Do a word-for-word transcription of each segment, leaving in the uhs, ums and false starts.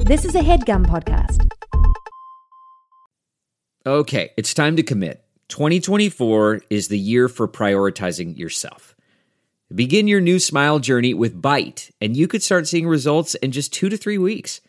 This is a HeadGum podcast. Okay, it's time to commit. twenty twenty-four is the year for prioritizing yourself. Begin your new smile journey with Byte, and you could start seeing results in just two to three weeks.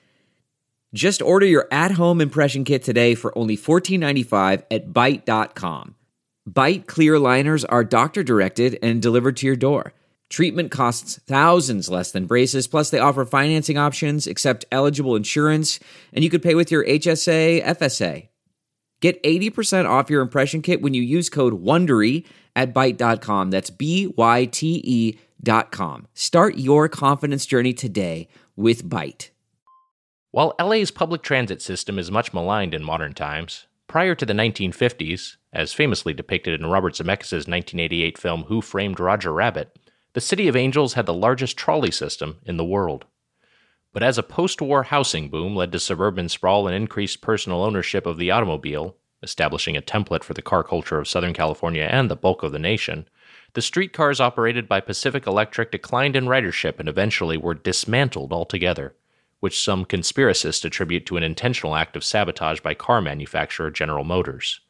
Just order your at-home impression kit today for only fourteen ninety-five at byte dot com. Byte clear liners are doctor-directed and delivered to your door. Treatment costs thousands less than braces, plus they offer financing options, accept eligible insurance, and you could pay with your H S A, F S A. Get eighty percent off your impression kit when you use code WONDERY at byte dot com. That's B Y T E dot com. Start your confidence journey today with Byte. While L A's public transit system is much maligned in modern times, prior to the nineteen fifties, as famously depicted in Robert Zemeckis' nineteen eighty-eight film Who Framed Roger Rabbit, the City of Angels had the largest trolley system in the world. But as a post-war housing boom led to suburban sprawl and increased personal ownership of the automobile, establishing a template for the car culture of Southern California and the bulk of the nation, the streetcars operated by Pacific Electric declined in ridership and eventually were dismantled altogether, which some conspiracists attribute to an intentional act of sabotage by car manufacturer General Motors.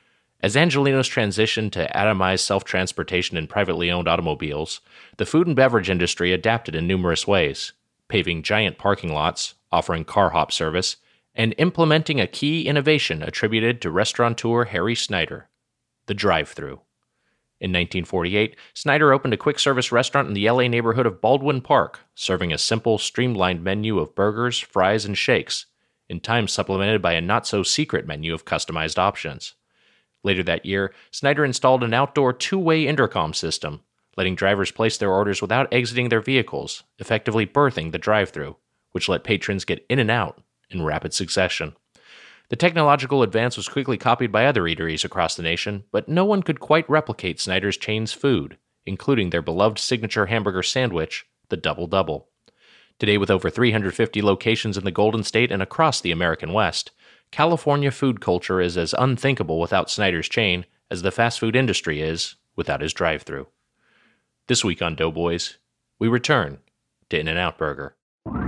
As Angelenos transitioned to atomized self-transportation in privately owned automobiles, the food and beverage industry adapted in numerous ways, paving giant parking lots, offering car hop service, and implementing a key innovation attributed to restaurateur Harry Snyder, the drive-thru. In nineteen forty-eight, Snyder opened a quick-service restaurant in the L A neighborhood of Baldwin Park, serving a simple, streamlined menu of burgers, fries, and shakes, in time supplemented by a not-so-secret menu of customized options. Later that year, Snyder installed an outdoor two-way intercom system, letting drivers place their orders without exiting their vehicles, effectively birthing the drive-thru, which let patrons get in and out in rapid succession. The technological advance was quickly copied by other eateries across the nation, but no one could quite replicate Snyder's chain's food, including their beloved signature hamburger sandwich, the Double Double. Today, with over three hundred fifty locations in the Golden State and across the American West, California food culture is as unthinkable without Snyder's chain as the fast food industry is without his drive-thru. This week on Doughboys, we return to In-N-Out Burger.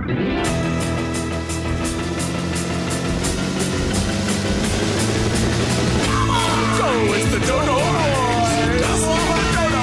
It's the Dodo Boys! Dodo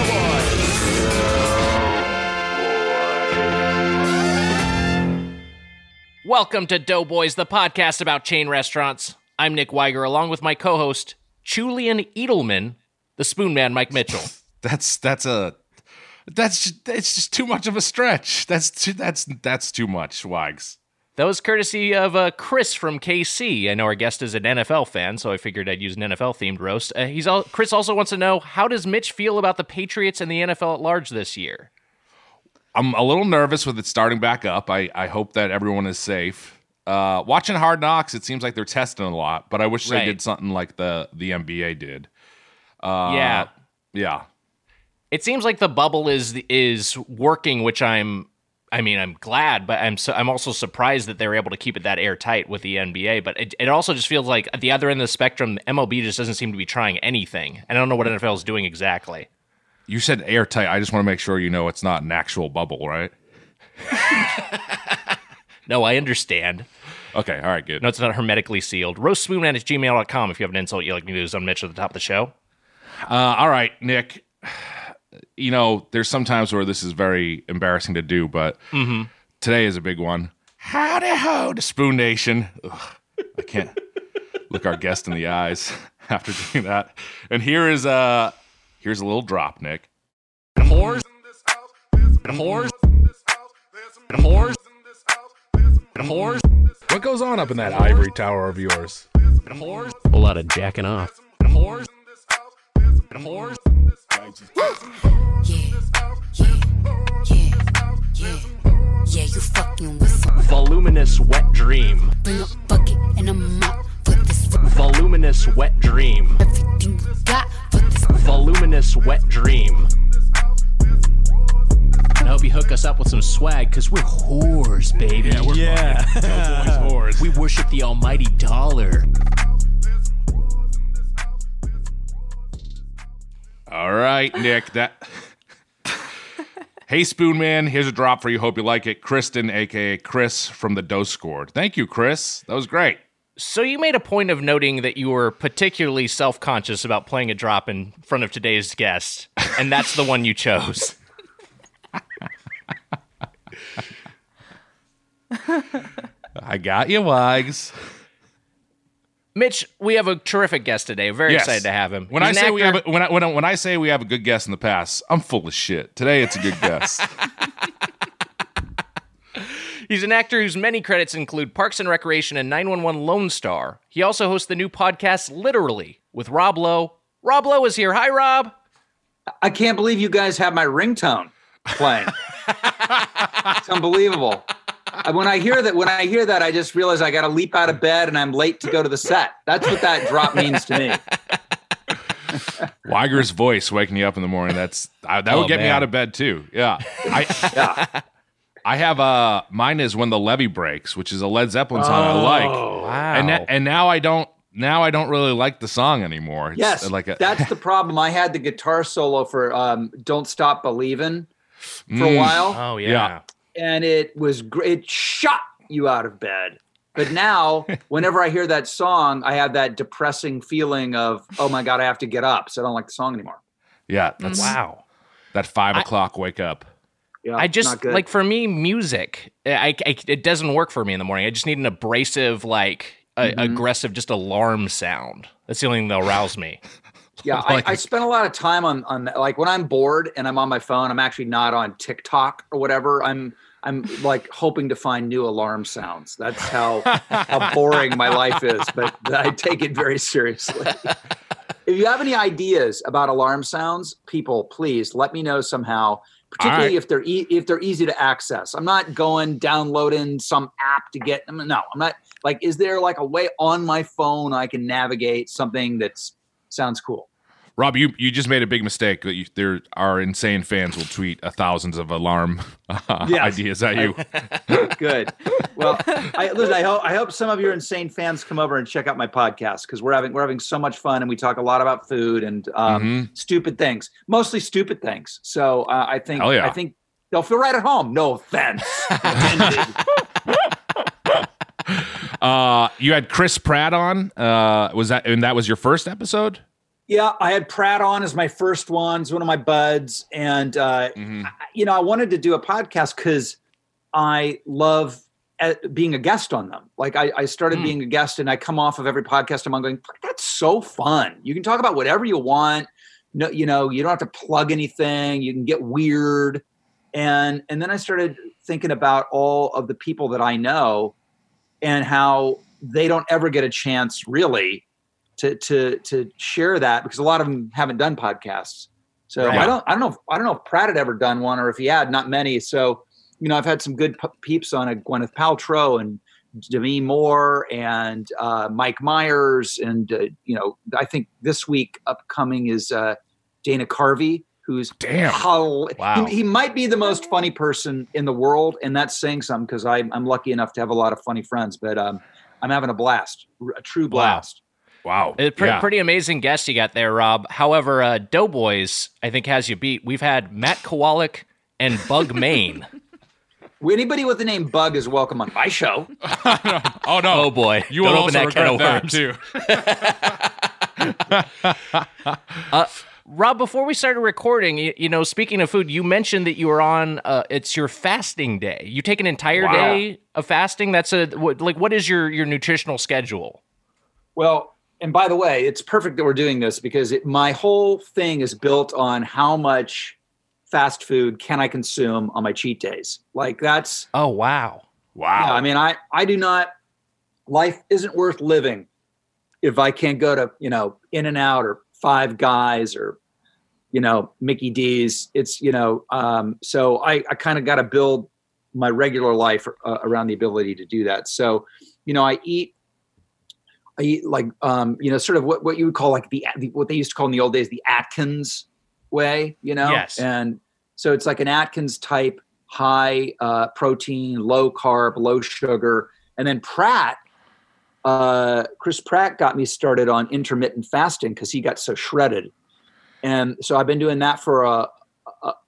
Boys! Welcome to Doughboys, the podcast about chain restaurants. I'm Nick Weiger, along with my co-host, Julian Edelman, the Spoon Man, Mike Mitchell. That's that's a that's it's just too much of a stretch. That's too, that's that's too much, Wags. That was courtesy of uh, Chris from K C. I know our guest is an N F L fan, so I figured I'd use an N F L-themed roast. Uh, he's all, Chris also wants to know, how does Mitch feel about the Patriots and the N F L at large this year? I'm a little nervous with it starting back up. I, I hope that everyone is safe. Uh, watching Hard Knocks, it seems like they're testing a lot, but I wish Right. they did something like the, the N B A did. Uh, Yeah. Yeah. It seems like the bubble is is working, which I'm... I mean, I'm glad, but I'm so, I'm also surprised that they're able to keep it that airtight with the N B A. But it, it also just feels like at the other end of the spectrum, M L B just doesn't seem to be trying anything. I don't know what N F L is doing exactly. You said airtight. I just want to make sure you know it's not an actual bubble, right? No, I understand. Okay, all right, good. No, it's not hermetically sealed. roastspoonman at gmail dot com if you have an insult you'd like me to use on Mitch at the top of the show. Uh, all right, Nick. You know, there's some times where this is very embarrassing to do, but Mm-hmm. today is a big one. Howdy ho to Spoon Nation. Ugh, I can't look our guest in the eyes after doing that. And here is a here's a little drop, Nick. Whores. Whores. Whores. Whores. What goes on up in that ivory tower of yours? Whores. A whole lot of jacking off. Whores. Whores. Yeah, yeah, yeah, yeah, yeah, you fucking with some Voluminous wet dream. bring a bucket and a mop for this Voluminous wet dream. everything you got for this Voluminous wet dream. And I hope you hook us up with some swag, because we're whores, baby. Yeah, we're Yeah. Doughboys whores. We worship the almighty dollar. All right, Nick. That Hey, Spoon Man, here's a drop for you. Hope you like it. Kristen, a k a. Chris from the Dose Squad. Thank you, Chris. That was great. So you made a point of noting that you were particularly self-conscious about playing a drop in front of today's guest, and that's the one you chose. I got you, Wags. Mitch, we have a terrific guest today. Very Yes. excited to have him. When He's I an say we have actor- a, when I, when I when I say we have a good guest in the past, I'm full of shit. Today it's a good guest. He's an actor whose many credits include Parks and Recreation and nine one one Lone Star. He also hosts the new podcast Literally with Rob Lowe. Rob Lowe is here. Hi, Rob. I can't believe you guys have my ringtone playing. It's unbelievable. I- When I hear that, when I hear that, I just realize I got to leap out of bed and I'm late to go to the set. That's what that drop means to me. Weiger's voice waking you up in the morning. That's I, that would Oh, get me man. out of bed too. Yeah. I Yeah. I have uh mine is When the Levee Breaks, which is a Led Zeppelin song I like. Wow. And na- and now I don't now I don't really like the song anymore. It's Yes, like a, that's the problem. I had the guitar solo for um, "Don't Stop Believing" for a Mm. while, Oh, yeah. Yeah. and it was great. It shot you out of bed. But now, whenever I hear that song, I have that depressing feeling of, oh my God, I have to get up. So I don't like the song anymore. yeah, that's Wow. that five o'clock wake up. Yeah, I not just, good. like, for me, music, I, I- it doesn't work for me in the morning. I just need an abrasive, like, a, Mm-hmm. aggressive, just alarm sound. That's the only thing that'll rouse me. Yeah, Like- I, I spend a lot of time on on like when I'm bored and I'm on my phone. I'm actually not on TikTok or whatever. I'm I'm like hoping to find new alarm sounds. That's how how boring my life is. But I take it very seriously. If you have any ideas about alarm sounds, people, please let me know somehow. Particularly right. if they're e- if they're easy to access. I'm not going downloading some app to get them. No, I'm not. Like, is there like a way on my phone I can navigate something that's sounds cool? Rob, you, you just made a big mistake. That you, there are insane fans will tweet uh, thousands of alarm uh, Yes. ideas at you. Good. Well, I, listen. I hope I hope some of your insane fans come over and check out my podcast because we're having we're having so much fun and we talk a lot about food and um, Mhm. stupid things, mostly stupid things. So uh, I think Hell yeah. I think they'll feel right at home. No offense intended. Uh, you had Chris Pratt on. Uh, was that and that was your first episode? Yeah, I had Pratt on as my first one. It's one of my buds, and uh, Mhm. I- you know, I wanted to do a podcast because I love uh, being a guest on them. Like I, I started being a guest, and I come off of every podcast I'm on going, that's so fun. You can talk about whatever you want. No, you know, you don't have to plug anything. You can get weird, and and then I started thinking about all of the people that I know, and how they don't ever get a chance really to to to share that because a lot of them haven't done podcasts. So Right. I don't I don't know if, I don't know if Pratt had ever done one or if he had, not many. So you know I've had some good p- peeps on it, Gwyneth Paltrow and Demi Moore and uh, Mike Myers, and uh, you know I think this week upcoming is uh, Dana Carvey, who's Damn. Wow. he, he might be the most funny person in the world, and that's saying something because I'm I'm lucky enough to have a lot of funny friends. But um, I'm having a blast, a true blast. Wow. It's pre- Yeah. pretty amazing guest you got there, Rob. However, uh, Doughboys, I think, has you beat. We've had Matt Kowalik and Bug Main. Anybody with the name Bug is welcome on my show. Oh no. Oh, boy. You Don't will open also that can of regret that worms. too. Rob, before we started recording, you, you know, speaking of food, you mentioned that you were on, uh, it's your fasting day. You take an entire Wow. day of fasting? That's a, what, like, what is your, your nutritional schedule? Well, and by the way, it's perfect that we're doing this because it, my whole thing is built on how much fast food can I consume on my cheat days. Like that's, Oh, wow. Wow. yeah, I mean, I, I do not, life isn't worth living if I can't go to, you know, In-N-Out or Five Guys or, you know, Mickey D's. It's, you know, um, so I, I kind of got to build my regular life uh, around the ability to do that. So, you know, I eat, I eat like, um, you know, sort of what, what you would call like the, the, what they used to call in the old days, the Atkins way, you know? Yes. And so it's like an Atkins type, high uh, protein, low carb, low sugar. And then Pratt, uh, Chris Pratt got me started on intermittent fasting because he got so shredded. And so I've been doing that for a, a,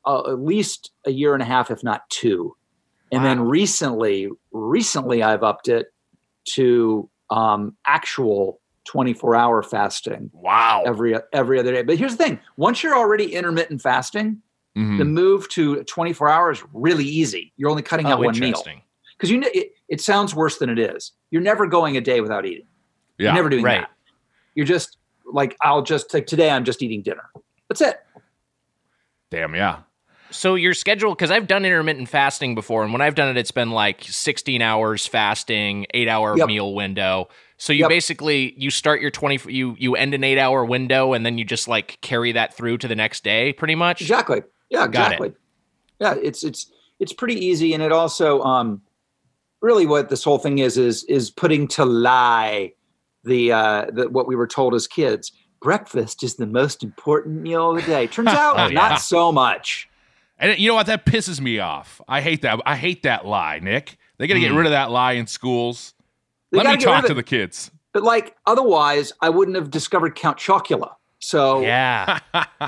uh, at least a year and a half, if not two. And Wow. then recently, recently I've upped it to um, actual twenty-four hour fasting Wow. every every other day. But here's the thing: once you're already intermittent fasting, Mhm. the move to twenty-four hours is really easy. You're only cutting out Oh, one meal interesting. because you know it, it sounds worse than it is. You're never going a day without eating. Yeah. You're never doing Right. that. You're just like, I'll just like today. I'm just eating dinner. That's it. Damn, yeah. So your schedule, because I've done intermittent fasting before, and when I've done it, it's been like sixteen hours fasting, eight hour Yep. meal window. So you Yep. basically you start your twenty, you you end an eight hour window, and then you just like carry that through to the next day, pretty much. Exactly. Yeah, Got it. exactly. Yeah, it's it's it's pretty easy, and it also um, really what this whole thing is is is putting to lie the uh, the what we were told as kids. Breakfast is the most important meal of the day. Turns out, Oh, yeah. not so much. And you know what? That pisses me off. I hate that. I hate that lie, Nick. They got to get Mm. rid of that lie in schools. They Let me gotta get rid talk of to it. the kids. But like, otherwise, I wouldn't have discovered Count Chocula. So Yeah.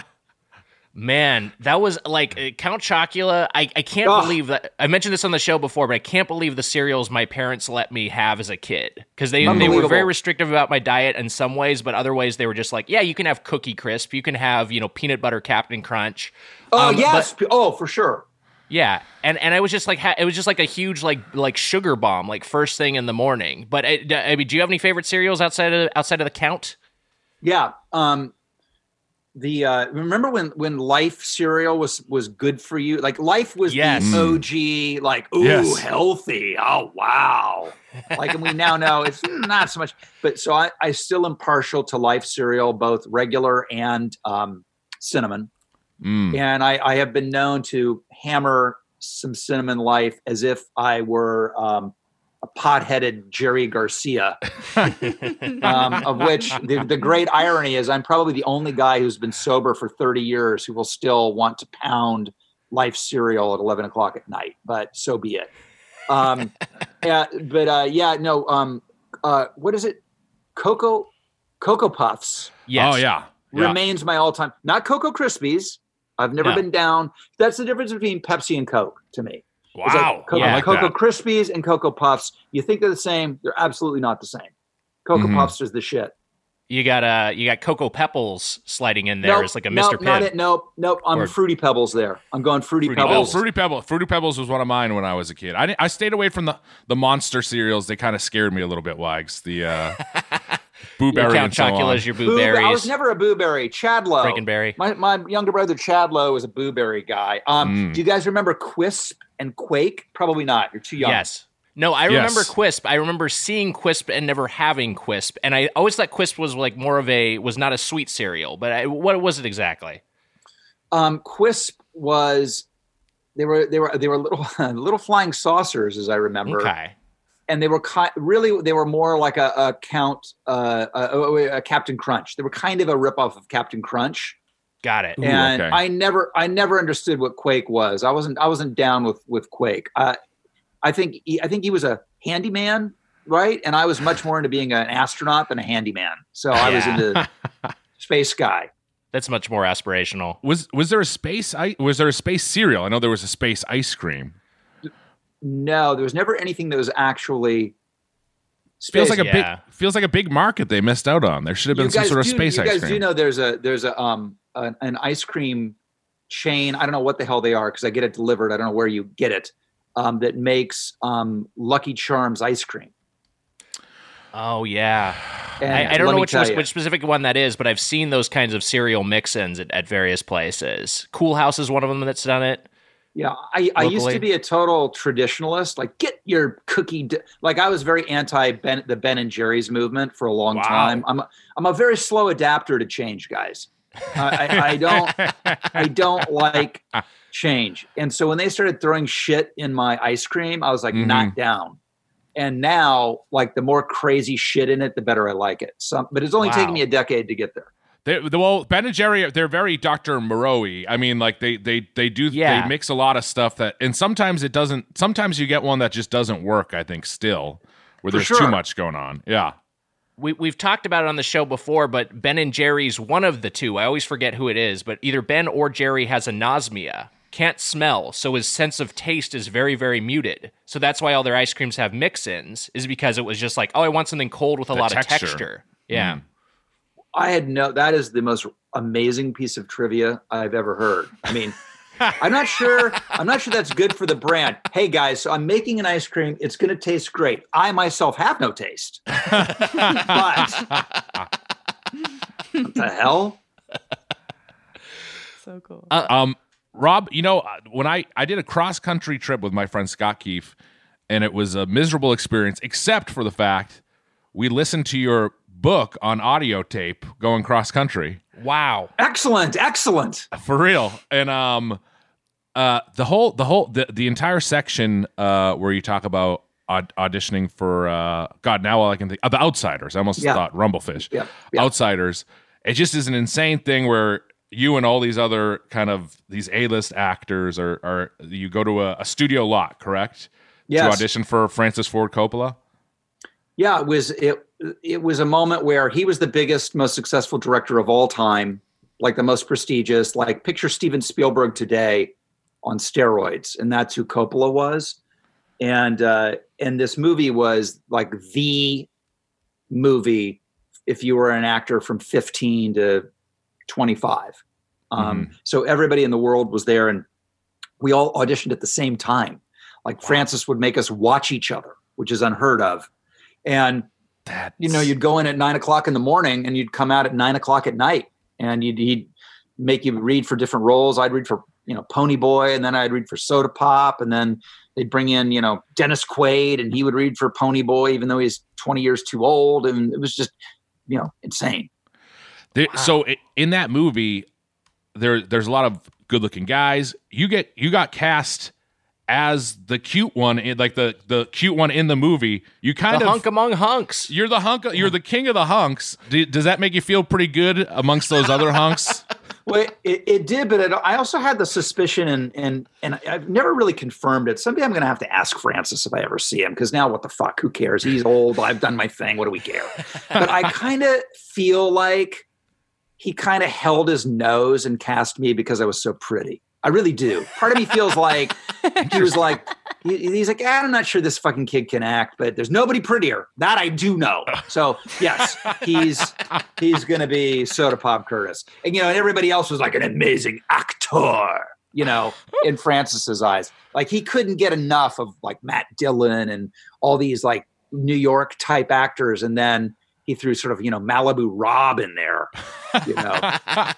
Man, that was like uh, Count Chocula. I, I can't Ugh. believe that. I mentioned this on the show before, but I can't believe the cereals my parents let me have as a kid. Because they, they were Unbelievable. very restrictive about my diet in some ways, but other ways they were just like, yeah, you can have Cookie Crisp. You can have, you know, peanut butter Captain Crunch. oh Um, yes, oh for sure. Yeah, and and I was just like, ha- it was just like a huge like like sugar bomb, like first thing in the morning. But I, I mean, do you have any favorite cereals outside of outside of the Count? Yeah. Um, the uh, remember when when Life cereal was was good for you? Like Life was Yes. the O G. Like ooh, Yes. healthy. Oh wow. Like, and we now know it's not so much. But so I I still am partial to Life cereal, both regular and um, cinnamon. Mm. And I, I have been known to hammer some cinnamon Life as if I were um, a pot-headed Jerry Garcia. um, of which the, the great irony is I'm probably the only guy who's been sober for thirty years who will still want to pound Life cereal at eleven o'clock at night, but so be it. Um, yeah, but uh, yeah, no, um, uh, what is it? Cocoa, Cocoa Puffs Yes. Oh, yeah. yeah. remains my all-time, not Cocoa Krispies. I've never No. been down. That's the difference between Pepsi and Coke to me. It's like Wow. Cocoa, Yeah. I like Cocoa that. Krispies and Cocoa Puffs. You think they're the same? They're absolutely not the same. Cocoa Mhm. Puffs is the shit. You got uh you got Cocoa Pebbles sliding in there Nope, as like a nope, Mister Not Pibb. it. Nope. Nope. I'm Or- Fruity Pebbles there. I'm going Fruity, Fruity Oh, Pebbles. Fruity Pebbles. Fruity Pebbles was one of mine when I was a kid. I, didn't- I stayed away from the, the monster cereals. They kind of scared me a little bit, Wags. The uh, Boo Berry Count and so on. Chocula's your Boo Boo- Berries. I was never a Boo Berry. Chadlow. Frankenberry. My, my younger brother Chadlow was a Boo Berry guy. Um, Mm. Do you guys remember Quisp and Quake? Probably not. You're too young. Yes. No, I Yes. remember Quisp. I remember seeing Quisp and never having Quisp. And I always thought Quisp was like more of a was not a sweet cereal, but I, what was it exactly? Um, Quisp was they were they were they were little little flying saucers, as I remember. Okay. And they were ki- really they were more like a, a count uh, a, a Captain Crunch. They were kind of a ripoff of Captain Crunch. Got it. Ooh, And okay. I never I never understood what Quake was. I wasn't I wasn't down with with Quake. Uh, I think he, I think he was a handyman, right? And I was much more into being an astronaut than a handyman. So I was Yeah. into space guy. That's much more aspirational. Was was there a space I, was there a space cereal? I know there was a space ice cream. No, there was never anything that was actually space. Feels like a Yeah. big feels like a big market they missed out on. There should have been You some guys sort of do- space You ice guys cream. do know there's a there's a um an, an ice cream chain. I don't know what the hell they are because I get it delivered. I don't know where you get it. Um, that makes um, Lucky Charms ice cream. Oh yeah. And I, I don't let know me which, tell which you, which specific one that is, but I've seen those kinds of cereal mix-ins at, at various places. Cool House is one of them that's done it. Yeah, I, I used locally. to be a total traditionalist. Like, get your cookie. D- like, I was very anti Ben, the Ben and Jerry's movement for a long Wow. time. I'm a, I'm a very slow adapter to change, guys. I, I, I don't I don't like change. And so when they started throwing shit in my ice cream, I was like, Mhm. knocked down. And now, like, the more crazy shit in it, the better I like it. So, but it's only Wow. taken me a decade to get there. They, the, well, Ben and Jerry, they're very Doctor Moreau-y. I mean, like they they they do Yeah. they mix a lot of stuff that, and sometimes it doesn't. Sometimes you get one that just doesn't work. I think still, where For there's sure. too much going on. Yeah. We, we've talked about it on the show before, but Ben and Jerry's one of the two. I always forget who it is, but either Ben or Jerry has anosmia. can't smell, so his sense of taste is very, very muted. So that's why all their ice creams have mix-ins, is because it was just like, oh, I want something cold with a The lot texture. of texture. Yeah. Mm. I had no, that is the most amazing piece of trivia I've ever heard. I mean, I'm not sure, I'm not sure that's good for the brand. Hey guys, so I'm making an ice cream. It's going to taste great. I myself have no taste. But what the hell? So cool. Uh, Um, Rob, you know, when I, I did a cross-country trip with my friend Scott Keefe, and it was a miserable experience, except for the fact we listened to your book on audio tape going cross-country. Wow. Excellent, excellent. For real. And um, uh, the whole, the whole, the, the entire section uh, where you talk about aud- auditioning for, uh, God, now all I can think, uh, The Outsiders. I almost Yeah. thought Rumblefish. Yeah, yeah. Outsiders. It just is an insane thing where you and all these other kind of these A-list actors are, are you go to a, a studio lot, correct? Yes. To audition for Francis Ford Coppola? Yeah, it was it it was a moment where he was the biggest, most successful director of all time, like the most prestigious, like picture Steven Spielberg today on steroids, and that's who Coppola was. And uh, and this movie was like the movie if you were an actor from fifteen to twenty-five. Um, Mhm. So everybody in the world was there, and we all auditioned at the same time. Like Francis would make us watch each other, which is unheard of. And That's... you know, you'd go in at nine o'clock in the morning and you'd come out at nine o'clock at night, and you'd, he'd make you read for different roles. I'd read for, you know, Pony Boy, and then I'd read for Soda Pop, and then they'd bring in, you know, Dennis Quaid, and he would read for Pony Boy, even though he's twenty years too old. And it was just, you know, insane. There, So i- in that movie, there there's a lot of good-looking guys. You get you got cast as the cute one, in, like the the cute one in the movie. You kind The of hunk among hunks. you're the hunk. You're the king of the hunks. Do, does that make you feel pretty good amongst those other hunks? Well, it, it did, but it, I also had the suspicion, and and and I've never really confirmed it. Someday I'm going to have to ask Francis if I ever see him, because now what the fuck? Who cares? He's old. I've done my thing. What do we care? But I kind of feel like he kind of held his nose and cast me because I was so pretty. I really do. Part of me feels like he was like, he, he's like, ah, I'm not sure this fucking kid can act, but there's nobody prettier. That I do know. So yes, he's he's going to be Soda Pop Curtis. And, you know, and everybody else was like an amazing actor, you know, in Francis's eyes. Like he couldn't get enough of like Matt Dillon and all these like New York type actors. And then he threw sort of, you know, Malibu Rob in there, you know.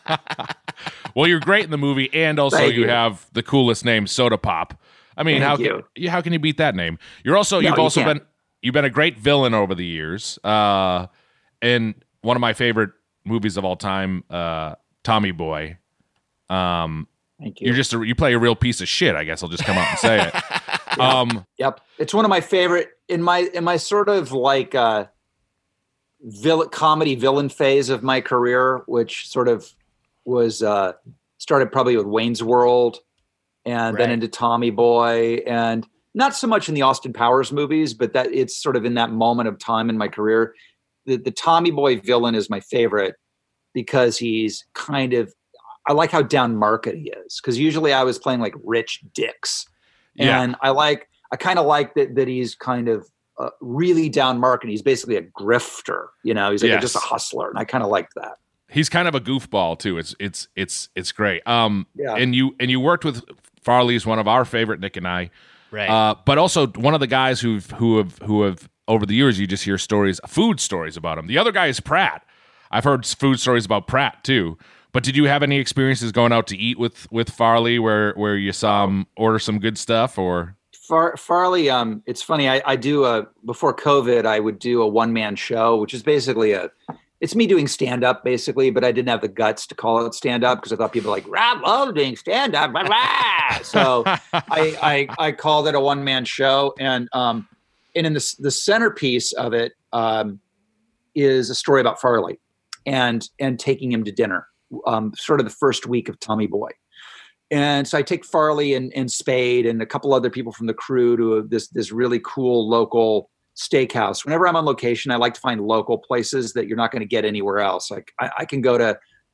Well, you're great in the movie, and also Thank you you. have the coolest name, Soda Pop. I mean, Thank how you. can, how can you beat that name? You're also No, you've you also can't. been you've been a great villain over the years. Uh, and one of my favorite movies of all time, uh, Tommy Boy. Um, Thank you. you're just a, you play a real piece of shit. I guess I'll just come out and say it. Um, Yep. It's one of my favorite in my in my sort of like uh villain comedy villain phase of my career, which sort of was uh started probably with Wayne's World and then Right. into Tommy Boy, and not so much in the Austin Powers movies, but that it's sort of in that moment of time in my career. The the Tommy Boy villain is my favorite because he's kind of, I like how down market he is, because usually I was playing like rich dicks. Yeah. And I like, I kind of like that that he's kind of uh, really down market. He's basically a grifter, you know. He's like Yes. just a hustler, and I kind of liked that. he's kind of a goofball too. It's it's it's it's great. Um, Yeah. and you and you worked with Farley's one of our favorite, Nick and I. Right. Uh, but also one of the guys who've who have who have over the years, you just hear stories, food stories about him. The other guy is Pratt. I've heard food stories about Pratt too. But did you have any experiences going out to eat with with Farley where where you saw him order some good stuff? Or Far, Farley, um, it's funny. I, I do a before COVID, I would do a one man show, which is basically a. It's me doing stand up basically, but I didn't have the guts to call it stand up because I thought people were like Rob love doing stand up, blah, blah. So I, I I called it a one man show, and um, and in the the centerpiece of it um, is a story about Farley, and and taking him to dinner, um, sort of the first week of Tommy Boy. And so I take Farley and, and Spade and a couple other people from the crew to this this really cool local steakhouse. Whenever I'm on location, I like to find local places that you're not going to get anywhere else. Like I, I can go to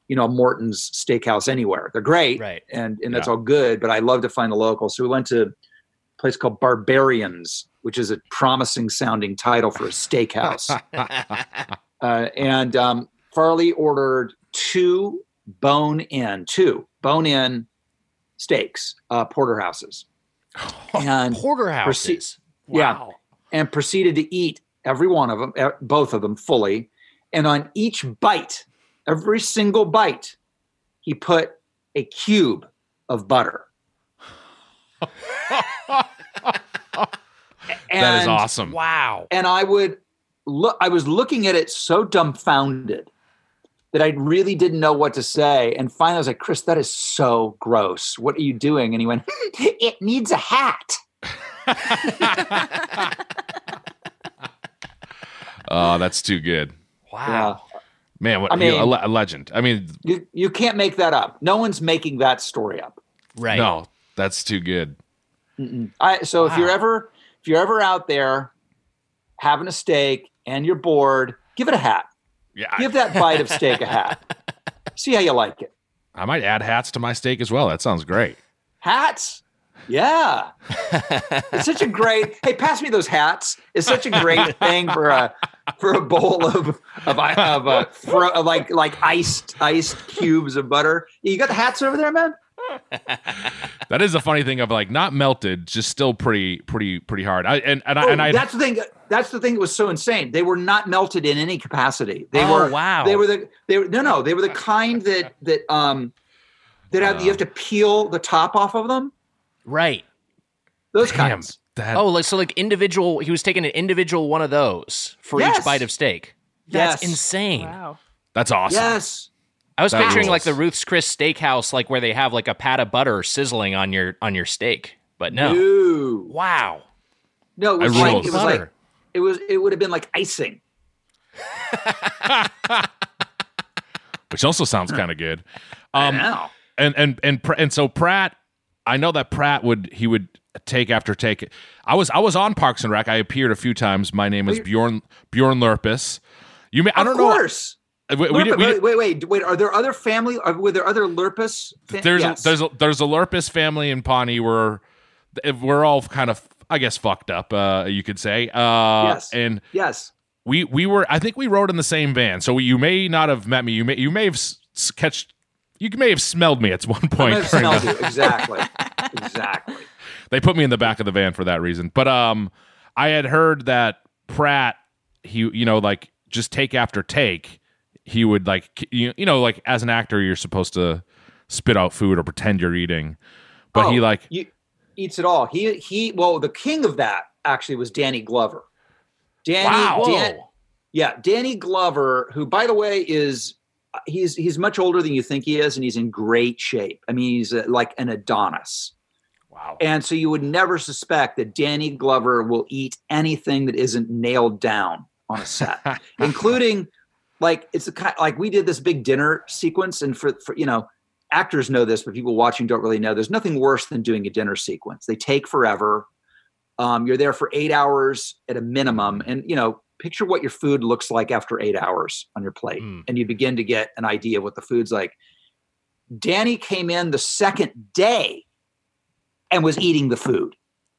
you know, Morton's Steakhouse anywhere. They're great, Right. and and that's Yeah. all good. But I love to find a local. So we went to a place called Barbarians, which is a promising sounding title for a steakhouse. uh, and um, Farley ordered two bone-in, two bone-in steaks, uh, porterhouses, and Porterhouses. yeah. Wow. and proceeded to eat every one of them, eh, both of them fully. And on each bite, every single bite, he put a cube of butter. That is And- awesome. Wow. And I would look, I was looking at it so dumbfounded that I really didn't know what to say. And finally I was like, Chris, that is so gross. What are you doing? And he went, it needs a hat. Oh, that's too good. Wow. Man, what I I mean- a, le- a legend. I mean, You, you can't make that up. No one's making that story up. Right. no, that's too good. I, so if you're Wow. ever if you're ever out there having a steak and you're bored, give it a hat. Yeah, Give that bite of steak a hat. See how you like it. I might add hats to my steak as well. That sounds great. Hats. Yeah. It's such a great, hey, pass me those hats. It's such a great thing for a for a bowl of of, of, uh, fro- of like like iced iced cubes of butter. You got the hats over there, man? That is the funny thing of like not melted, just still pretty, pretty, pretty hard. I and and Oh, I and I that's the thing. That's the thing that was so insane. They were not melted in any capacity. They Oh, were wow. They were the they were no no. They were the kind that that um that have, you have to peel the top off of them. Right. Those damn kinds. that. Oh, like so like individual he was taking an individual one of those for Yes. each bite of steak. That's Yes. insane. Wow. that's awesome. Yes. I was That picturing rules. like the Ruth's Chris Steakhouse, like where they have like a pat of butter sizzling on your on your steak. But no. No. Wow. No, it was I like rules. it was like Butter. it was it would have been like icing. Which also sounds kind of good. Um, Now. and and and Pr- and so Pratt, I know that Pratt would he would take after take. I was I was on Parks and Rec. I appeared a few times. My name is Bjorn Bjorn Lurpus. You may I don't Of know. course. We, we Lurpus- did, we wait, did, wait, wait, wait. Are there other family? Are, were there other Lurpus? Fa- there's yes. a, there's a, there's a Lurpus family in Pawnee. We're we're all kind of I guess fucked up. Uh, you could say. Uh, Yes. And yes. we we were I think we rode in the same van. So you may not have met me. You may you may have s- s- catched. You may have smelled me at one I point. have during smelled the- you. Exactly. Exactly. They put me in the back of the van for that reason. But um, I had heard that Pratt, he, you know, like just take after take, he would like, you, you know, like as an actor, you're supposed to spit out food or pretend you're eating. But Oh, he like, you, eats it all. He he. Well, the king of that actually was Danny Glover. Danny. Wow. Dan- yeah, Danny Glover, who by the way is he's he's much older than you think he is, and he's in great shape. I mean, he's uh, like an Adonis. wow. And so you would never suspect that Danny Glover will eat anything that isn't nailed down on a set, including like it's a kind like we did this big dinner sequence, and for for you know actors know this, but people watching don't really know. There's nothing worse than doing a dinner sequence. They take forever. Um, you're there for eight hours at a minimum, and you know picture what your food looks like after eight hours on your plate, Mm. and you begin to get an idea of what the food's like. Danny came in the second day and was eating the food.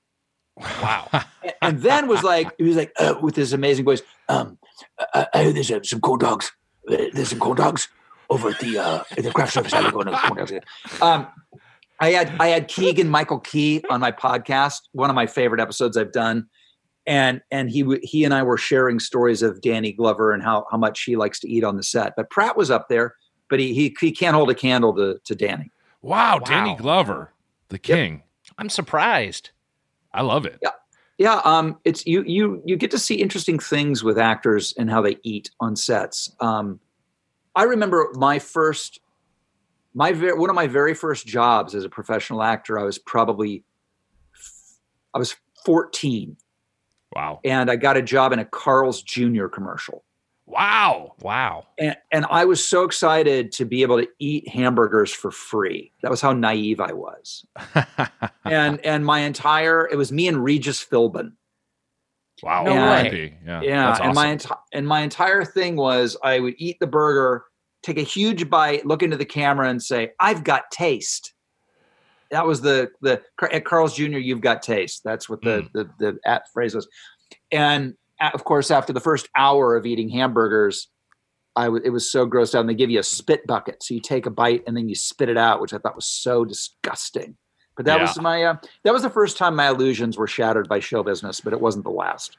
Wow. And, and then was like, he was like, uh, with this amazing voice, um, uh, uh, there's uh, some corn dogs. Uh, there's some corn dogs over at the uh, at the craft service. I'm going to corn dogs. Um, I had I had Keegan Michael Key on my podcast, one of my favorite episodes I've done, and and he w- he and I were sharing stories of Danny Glover and how how much he likes to eat on the set. But Pratt was up there, but he he, he can't hold a candle to to Danny. wow. Danny Wow. Glover, the king. I'm surprised. I love it. Yeah. Yeah, um, it's you. You you get to see interesting things with actors and how they eat on sets. Um, I remember my first, my ver- one of my very first jobs as a professional actor. I was probably, I was fourteen, Wow. and I got a job in a Carl's Junior commercial. Wow. Wow. And, and I was so excited to be able to eat hamburgers for free. That was how naive I was. and and my entire, it was me and Regis Philbin. Wow. No way. R I P. Yeah. Yeah, That's and my awesome. enti- and my entire thing was I would eat the burger, take a huge bite, look into the camera, and say, "I've got taste." That was the the at Carl's Junior You've got taste. That's what the mm. the the at phrase was. And of course, after the first hour of eating hamburgers, I w- it was so grossed out. And they give you a spit bucket, so you take a bite and then you spit it out, which I thought was so disgusting. But that yeah. was my uh, that was the first time my illusions were shattered by show business, but it wasn't the last.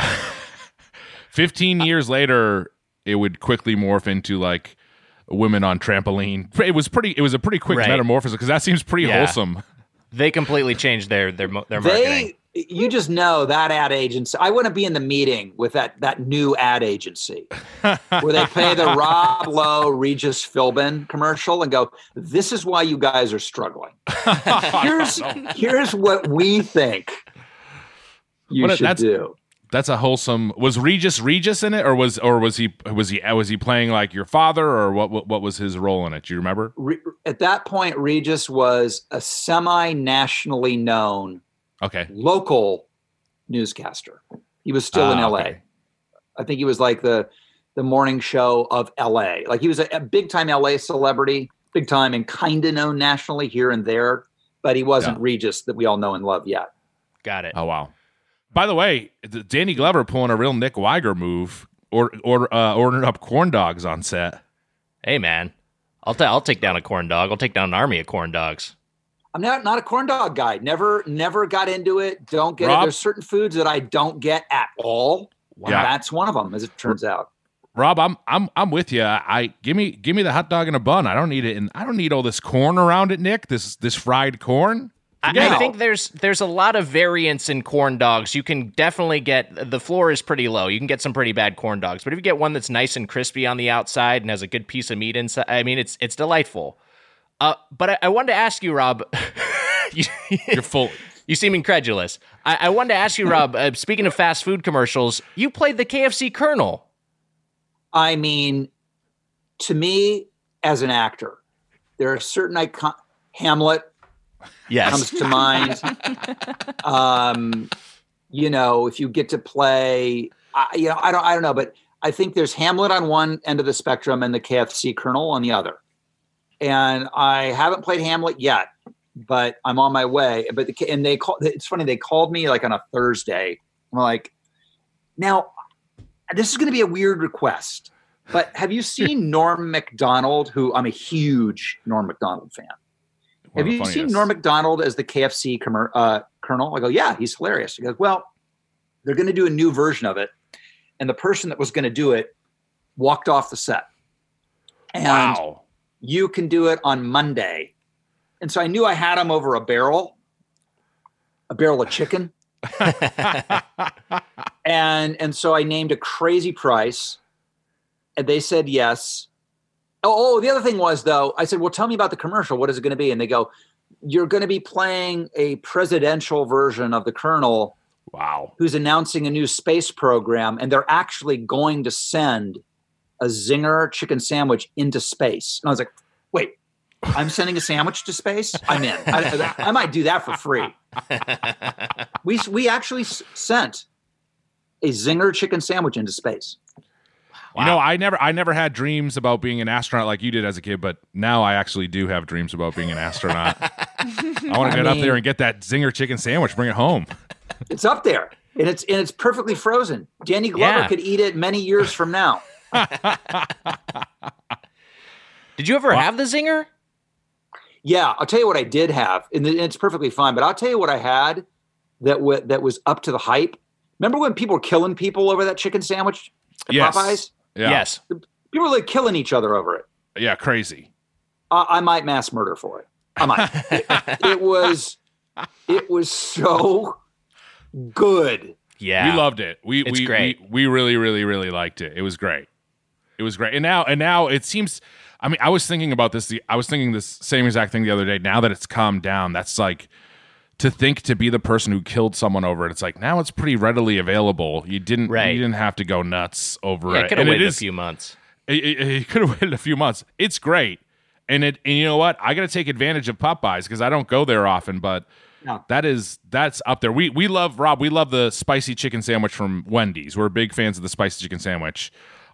Fifteen years later, it would quickly morph into like women on trampoline. It was pretty. It was a pretty quick right. metamorphosis because that seems pretty yeah. wholesome. They completely changed their their their marketing. They, you just know that ad agency. I want to be in the meeting with that that new ad agency where they play the Rob Lowe Regis Philbin commercial and go, "This is why you guys are struggling. Here's here's what we think you what, should that's, do." That's a wholesome. Was Regis Regis in it, or was or was he was he was he playing like your father, or what? What, what was his role in it? Do you remember? Re, at that point, Regis was a semi-nationally known, okay, local newscaster. He was still uh, in L A. Okay. I think he was like the the morning show of L A. Like he was a, a big time L A celebrity, big time and kind of known nationally here and there, but he wasn't yeah. Regis that we all know and love yet. Got it. Oh wow. By the way, Danny Glover pulling a real Nick Weiger move, or or uh, ordering up corn dogs on set. Hey man, I'll t- I'll take down a corn dog. I'll take down an army of corn dogs. I'm not not a corn dog guy. Never never got into it. Don't get Rob? it. There's certain foods that I don't get at all. Yeah. That's one of them, as it turns out. Rob, I'm I'm I'm with you. I give me give me the hot dog in a bun. I don't need it, and I don't need all this corn around it, Nick. This this fried corn. I, I think there's there's a lot of variance in corn dogs. You can definitely get, the floor is pretty low. You can get some pretty bad corn dogs, but if you get one that's nice and crispy on the outside and has a good piece of meat inside, I mean, it's it's delightful. Uh, but I, I wanted to ask you, Rob. you, You're full. You seem incredulous. I, I wanted to ask you, Rob. Uh, speaking of fast food commercials, you played the K F C Colonel. I mean, to me, as an actor, there are certain icon. Hamlet. Yes. Comes to mind. um, you know, if you get to play, I, you know, I don't, I don't know, but I think there's Hamlet on one end of the spectrum and the K F C Colonel on the other. And I haven't played Hamlet yet, but I'm on my way. But the, and they call, it's funny, they called me like on a Thursday. I'm like, now this is going to be a weird request, but have you seen Norm Macdonald? Who I'm a huge Norm Macdonald fan. Have you seen Norm Macdonald as the K F C com- uh, Colonel? I go, yeah, he's hilarious. He goes, well, they're going to do a new version of it. And the person that was going to do it walked off the set. And wow. You can do it on Monday. And so I knew I had him over a barrel, a barrel of chicken. and and so I named a crazy price. And they said yes. Oh, oh, the other thing was, though, I said, well, tell me about the commercial. What is it going to be? And they go, you're going to be playing a presidential version of the Colonel. Wow. Who's announcing a new space program. And they're actually going to send a Zinger chicken sandwich into space. And I was like, wait, I'm sending a sandwich to space? I'm in. I, I, I might do that for free. we, we actually s- sent a Zinger chicken sandwich into space. Wow. You know, I never I never had dreams about being an astronaut like you did as a kid, but now I actually do have dreams about being an astronaut. I want to get I mean, up there and get that Zinger chicken sandwich, bring it home. It's up there, and it's and it's perfectly frozen. Danny Glover yeah. could eat it many years from now. Did you ever well, have the Zinger? Yeah, I'll tell you what I did have, and it's perfectly fine, but I'll tell you what I had that, w- that was up to the hype. Remember when people were killing people over that chicken sandwich at yes. Popeyes? Yeah. Yes. People were like killing each other over it. Yeah, crazy. Uh, I might mass murder for it. I might. it, it was it was so good. Yeah. We loved it. We it's we, great. we we really, really, really liked it. It was great. It was great. And now and now it seems I mean, I was thinking about this the I was thinking this same exact thing the other day. Now that it's calmed down, that's like to think to be the person who killed someone over it, it's like now it's pretty readily available. You didn't, right. you didn't have to go nuts over yeah, it. it could have waited it is, a few months. It, it, it could have waited a few months. It's great, and it, and you know what? I got to take advantage of Popeyes because I don't go there often, but no. that is that's up there. We we love Rob. We love the spicy chicken sandwich from Wendy's. We're big fans of the spicy chicken sandwich.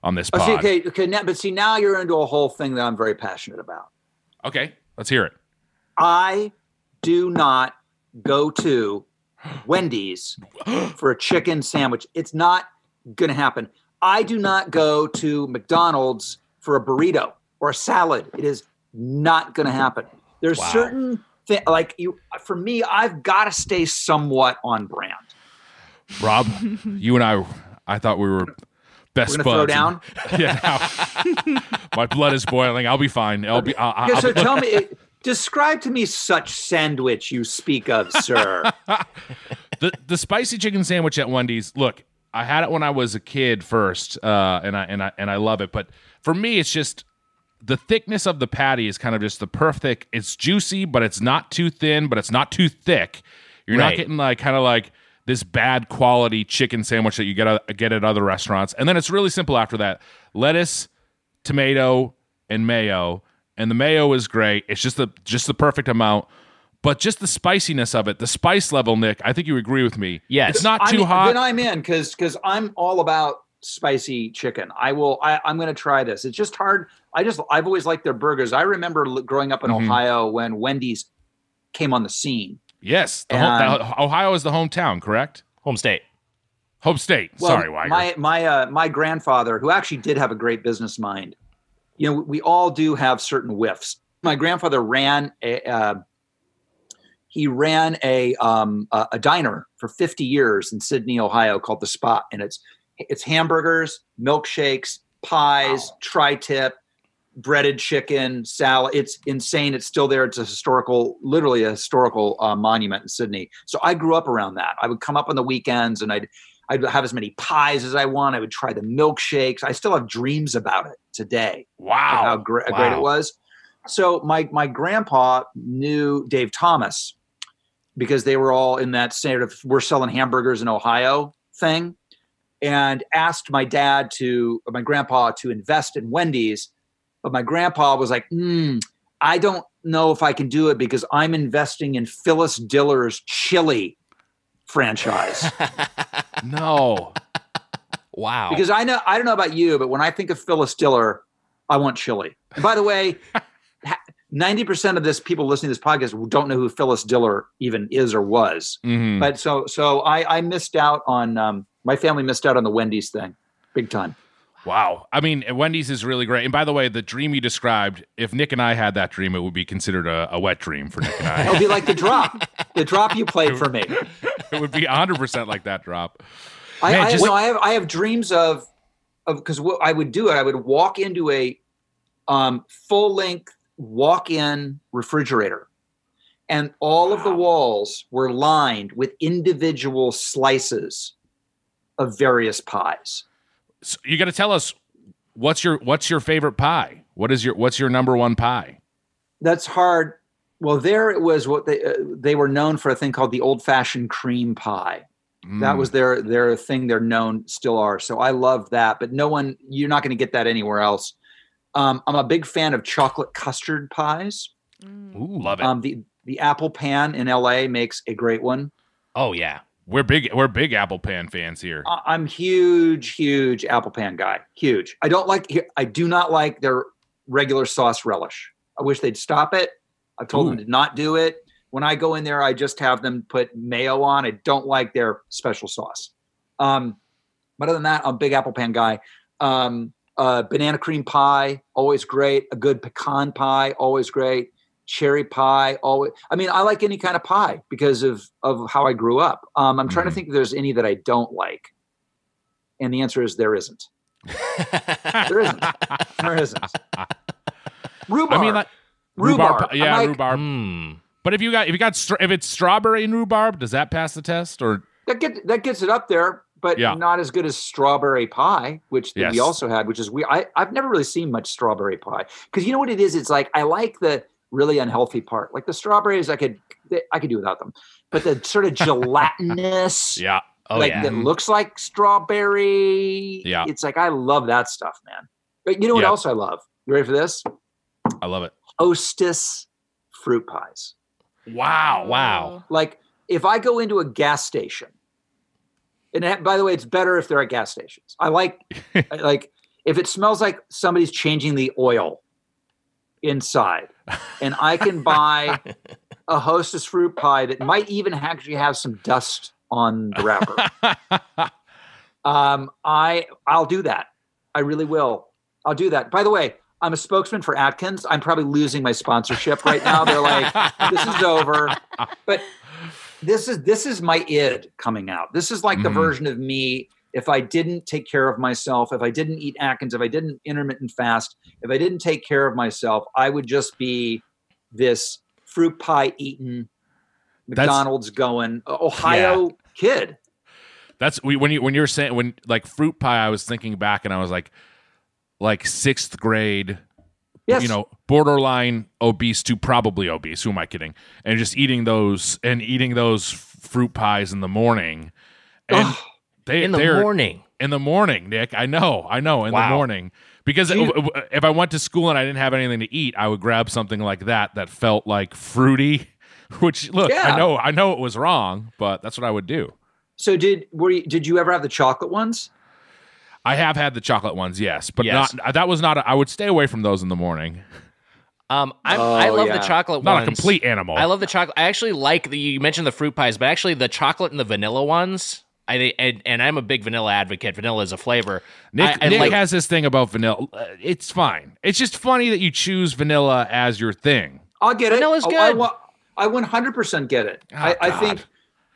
on this Oh, pod. see, okay, okay, now, but see, now you're into a whole thing that I'm very passionate about. Okay, let's hear it. I do not go to Wendy's for a chicken sandwich. It's not going to happen. I do not go to McDonald's for a burrito or a salad. It is not going to happen. There's Wow. certain things like you. For me, I've got to stay somewhat on brand. Rob, you and I, I thought we were best We're going to throw buds. down. Yeah, now, my blood is boiling. I'll be fine. I'll be. I'll, I'll, Yeah, so I'll be- tell me, describe to me such sandwich you speak of, sir. the the spicy chicken sandwich at Wendy's. Look, I had it when I was a kid first, uh, and I and I and I love it. But for me, it's just the thickness of the patty is kind of just the perfect. It's juicy, but it's not too thin, but it's not too thick. You're not Right. getting like kind of like this bad quality chicken sandwich that you get at, get at other restaurants. And then it's really simple after that: lettuce, tomato, and mayo. And the mayo is great. It's just the just the perfect amount. But just the spiciness of it, the spice level, Nick, I think you agree with me. Yes. It's not I too mean, hot. Then I'm in because because I'm all about spicy chicken. I will. I, I'm going to try this. It's just hard. I just I've always liked their burgers. I remember l- growing up in Mhm. Ohio when Wendy's came on the scene. Yes. The home, And- the- Ohio is the hometown, correct? Home state. Home state. Well, Sorry, Weiger. my my uh, my grandfather, who actually did have a great business mind. You know, we all do have certain whiffs. My grandfather ran a. Uh, he ran a um, a, a diner for fifty years in Sydney, Ohio, called The Spot, and it's it's hamburgers, milkshakes, pies, tri-tip, breaded chicken, salad. It's insane. It's still there. It's a historical, literally a historical uh, monument in Sydney. So I grew up around that. I would come up on the weekends and I'd I'd have as many pies as I want. I would try the milkshakes. I still have dreams about it today. wow. How great, Wow. great it was. So my my grandpa knew Dave Thomas because they were all in that sort of we're selling hamburgers in Ohio thing, and asked my dad to or my grandpa to invest in Wendy's. But my grandpa was like, mm, I don't know if I can do it because I'm investing in Phyllis Diller's chili franchise. No. Wow. Because I know I don't know about you, but when I think of Phyllis Diller, I want chili. And by the way, ninety percent of this people listening to this podcast don't know who Phyllis Diller even is or was. Mhm. But so so I, I missed out on um, my family missed out on the Wendy's thing, big time. Wow. I mean, Wendy's is really great. And by the way, the dream you described, if Nick and I had that dream, it would be considered a, a wet dream for Nick and I. It'll be like the drop, the drop you played for me. It would be one hundred percent like that drop. I, Man, I, just- no, I have I have dreams of of because what I would do it, I would walk into a um, full length walk in refrigerator, and all of the walls were lined with individual slices of various pies. So you got to tell us what's your what's your favorite pie? What is your what's your number one pie? That's hard. Well, there it was. What they uh, they were known for a thing called the old fashioned cream pie. That Mm. was their their thing. They're known still are. So I love that. But no one, you're not going to get that anywhere else. Um, I'm a big fan of chocolate custard pies. Ooh, love it. Um, the the Apple Pan in L A makes a great one. oh, yeah. we're big we're big Apple Pan fans here. I- I'm huge, huge Apple Pan guy. Huge. I don't like. I do not like their regular sauce relish. I wish they'd stop it. I've told Ooh. them to not do it. When I go in there, I just have them put mayo on. I don't like their special sauce. Um, but other than that, I'm a big Apple Pan guy. Um, uh, banana cream pie, always great. A good pecan pie, always great. Cherry pie, always. I mean, I like any kind of pie because of of how I grew up. Um, I'm trying Mhm. to think if there's any that I don't like, and the answer is there isn't. There isn't. There isn't. Rhubarb. I mean, like rhubarb. pi- yeah, I like- rhubarb. Hmm. But if you got if you got stra- if it's strawberry and rhubarb, does that pass the test? Or That get that gets it up there, but Yeah. not as good as strawberry pie, which that we Yes. also had, which is we. I I've never really seen much strawberry pie because you know what it is. It's like I like the really unhealthy part, like the strawberries. I could I could do without them, but the sort of gelatinous, yeah, Oh, like yeah. that looks like strawberry. Yeah. it's like I love that stuff, man. But you know what Yeah. else I love? You ready for this? I love it. Hostess fruit pies. Wow, Wow. Like if I go into a gas station, and it- by the way, it's better if they're at gas stations. I like, I like if it smells like somebody's changing the oil inside, and I can buy a Hostess fruit pie that might even actually have some dust on the wrapper, um, I I'll do that. I really will. I'll do that. By the way, I'm a spokesman for Atkins. I'm probably losing my sponsorship right now. They're like, this is over. But this is this is my id coming out. This is like mm-hmm. the version of me if I didn't take care of myself, if I didn't eat Atkins, if I didn't intermittent fast, if I didn't take care of myself, I would just be this fruit pie eating, McDonald's That's, going, Ohio yeah. kid. That's when you when you're saying when like fruit pie, I was thinking back and I was like, like sixth grade, yes. you know, borderline obese to probably obese. Who am I kidding? And just eating those and eating those fruit pies in the morning. And oh, they in the morning, in the morning, Nick. I know, I know, in wow. the morning. Because you, if I went to school and I didn't have anything to eat, I would grab something like that that felt like fruity. Which look, yeah. I know, I know it was wrong, but that's what I would do. So did were you, did you ever have the chocolate ones? I have had the chocolate ones, yes, but yes. not. That was not. A, I would stay away from those in the morning. Um, I'm, oh, I love yeah. the chocolate not ones. Not a complete animal. I love the chocolate. I actually like the. You mentioned the fruit pies, but actually the chocolate and the vanilla ones. I and, and I'm a big vanilla advocate. Vanilla is a flavor. Nick, I, I Nick like, has this thing about vanilla. It's fine. It's just funny that you choose vanilla as your thing. I'll get Vanilla's it. Vanilla's good. Oh, I, I one hundred percent get it. Oh, I, I think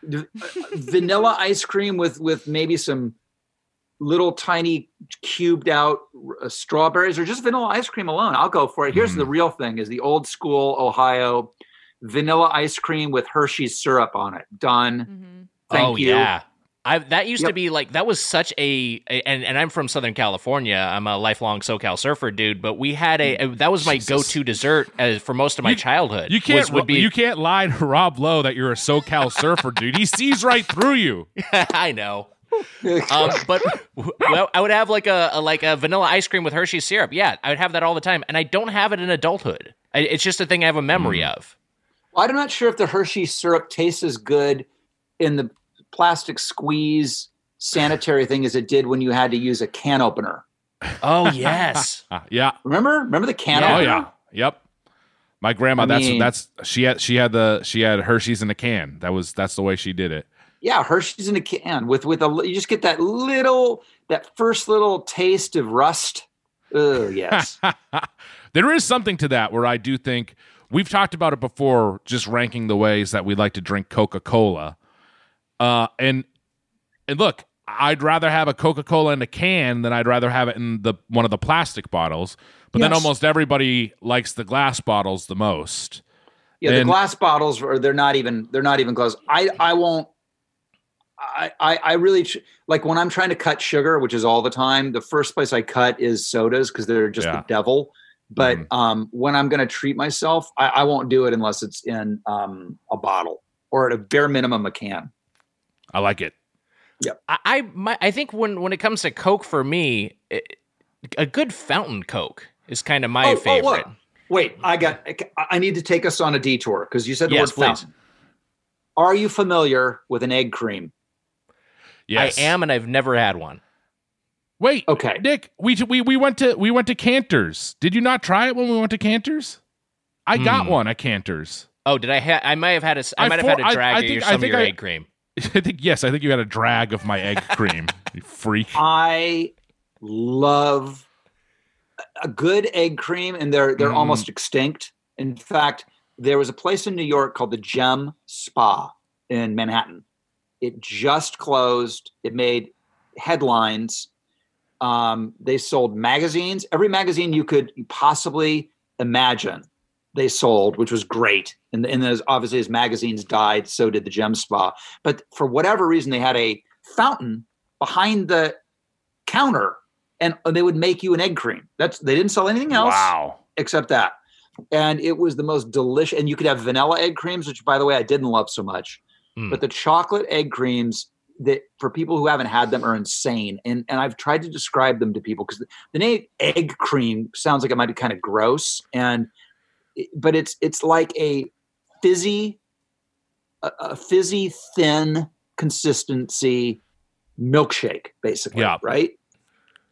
vanilla ice cream with with maybe some little tiny cubed out uh, strawberries or just vanilla ice cream alone. I'll go for it. Here's mm. the real thing: is the old school Ohio vanilla ice cream with Hershey's syrup on it. Done. Mm-hmm. Thank oh, you. Yeah. I, that used yep. to be like, that was such a, a and, and I'm from Southern California. I'm a lifelong SoCal surfer dude, but we had a, a that was my Jesus. go-to dessert as, for most of my you, chuvhood. You can't, was, would be, you can't lie to Rob Lowe that you're a SoCal surfer, dude. He sees right through you. I know. um, but well, I would have like a, a like a vanilla ice cream with Hershey's syrup. Yeah, I would have that all the time, and I don't have it in adulthood. I, it's just a thing I have a memory mm. of. Well, I'm not sure if the Hershey syrup tastes as good in the plastic squeeze sanitary thing as it did when you had to use a can opener. Oh yes, yeah. Remember? Remember the can yeah. opener? Oh yeah. Yep. My grandma. I that's mean, that's she had she had the she had Hershey's in a can. That was that's the way she did it. Yeah, Hershey's in a can with with a you just get that little that first little taste of rust. Oh yes. There is something to that where I do think we've talked about it before. Just ranking the ways that we like to drink Coca-Cola, uh, and and look. I'd rather have a Coca-Cola in a can than I'd rather have it in the one of the plastic bottles. But yes. then almost everybody likes the glass bottles the most. Yeah, and, the glass bottles are they're not even they're not even close. I I won't. I I, I really like when I'm trying to cut sugar, which is all the time. The first place I cut is sodas because they're just yeah. the devil. But mm-hmm. um, when I'm going to treat myself, I, I won't do it unless it's in um, a bottle or at a bare minimum a can. I like it. Yeah, I I, my, I think when, when it comes to Coke for me, it, a good fountain Coke is kind of my oh, favorite. Oh, Wait, I got. I need to take us on a detour because you said the yes, word fountain. Are you familiar with an egg cream? Yes, I am, and I've never had one. Wait, okay, Nick, we we we went to we went to Cantor's. Did you not try it when we went to Cantor's? I hmm. got one at Cantor's. Oh, did I? Ha- I might have had a. I, I might for, have had a drag I, I think, of your, some of your I, egg cream. I think yes, I think you had a drag of my egg cream, you freak. I love a good egg cream, and they're they're mm. almost extinct. In fact, there was a place in New York called the Gem Spa in Manhattan. It just closed. It made headlines. Um, they sold magazines, every magazine you could possibly imagine. They sold, which was great. And, and as obviously as magazines died, so did the Gem Spa. But for whatever reason, they had a fountain behind the counter, and they would make you an egg cream. That's they didn't sell anything else wow. except that. And it was the most delicious. And you could have vanilla egg creams, which, by the way, I didn't love so much. Mm. But the chocolate egg creams that for people who haven't had them are insane. And and I've tried to describe them to people because the, the name egg cream sounds like it might be kind of gross. And but it's it's like a fizzy, a, a fizzy, thin consistency milkshake, basically, yeah. right?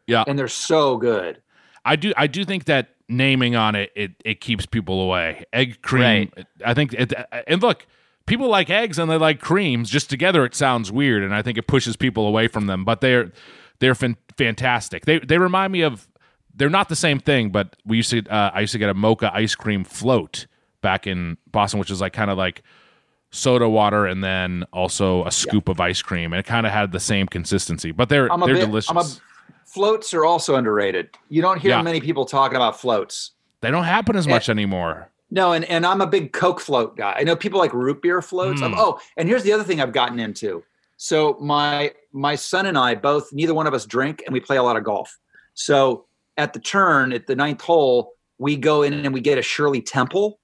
Yeah. and they're so good. I do I do think that naming on it it, it keeps people away. Egg cream. Right. I think it, and look, people like eggs and they like creams. Just together it sounds weird, and I think it pushes people away from them. But they're they're fan- fantastic. They they remind me of. They're not the same thing, but we used to. Uh, I used to get a mocha ice cream float back in Boston, which is like kind of like soda water and then also a scoop yeah. of ice cream, and it kind of had the same consistency. But they're I'm a they're bit, delicious. I'm a, floats are also underrated. You don't hear Yeah. many people talking about floats. They don't happen as much anymore. No, and, and I'm a big Coke float guy. I know people like root beer floats. Mm. Oh, and here's the other thing I've gotten into. So my my son and I both, neither one of us drink, and we play a lot of golf. So at the turn, at the ninth hole, we go in and we get a Shirley Temple.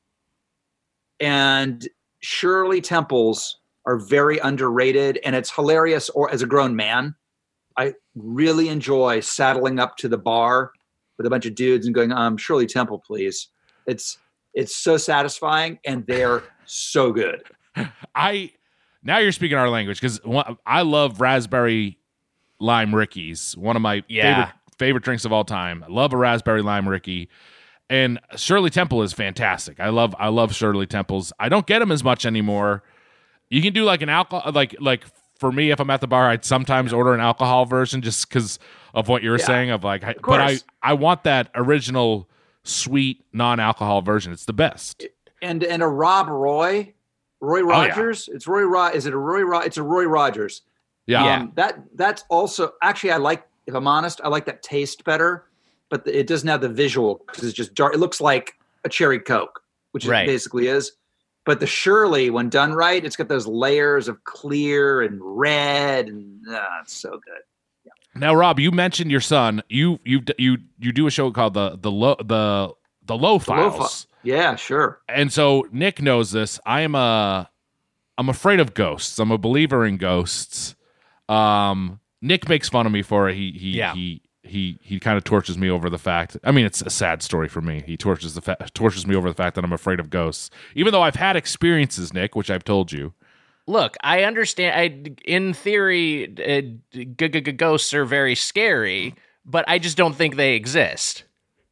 And Shirley Temples are very underrated, and it's hilarious. Or as a grown man, I really enjoy saddling up to the bar with a bunch of dudes and going, um, Shirley Temple, please. It's it's so satisfying, and they're so good. I now you're speaking our language because I love raspberry lime Rickies. One of my Yeah. favorite favorite drinks of all time. I love a raspberry lime Ricky, and Shirley Temple is fantastic. I love I love Shirley Temples. I don't get them as much anymore. You can do like an alcohol like like for me if I'm at the bar, I'd sometimes order an alcohol version just because of what you're Yeah. saying of like. I, Of but I course. I want that original sweet non-alcohol version. It's the best. And and a Rob Roy, Roy Oh, yeah. Rogers. It's Roy Rod. Is it a Roy Rod? It's a Roy Rogers. Yeah. Yeah. Um, that that's also actually I like. If I'm honest, I like that taste better, but the, it doesn't have the visual because it's just dark. It looks like a cherry Coke, which Right. it basically is. But the Shirley, when done right, it's got those layers of clear and red, and ah, it's so good. Now, Rob, you mentioned your son. You you you you do a show called the the low the the low The low files, fi- Yeah, sure. and so Nick knows this. I am a I'm afraid of ghosts. I'm a believer in ghosts. Um, Nick makes fun of me for it. He he Yeah. he he he kind of tortures me over the fact. I mean, it's a sad story for me. He tortures the fa- tortures me over the fact that I'm afraid of ghosts, even though I've had experiences, Nick, which I've told you. Look, I understand. I, in theory, uh, g- g- g- ghosts are very scary, but I just don't think they exist.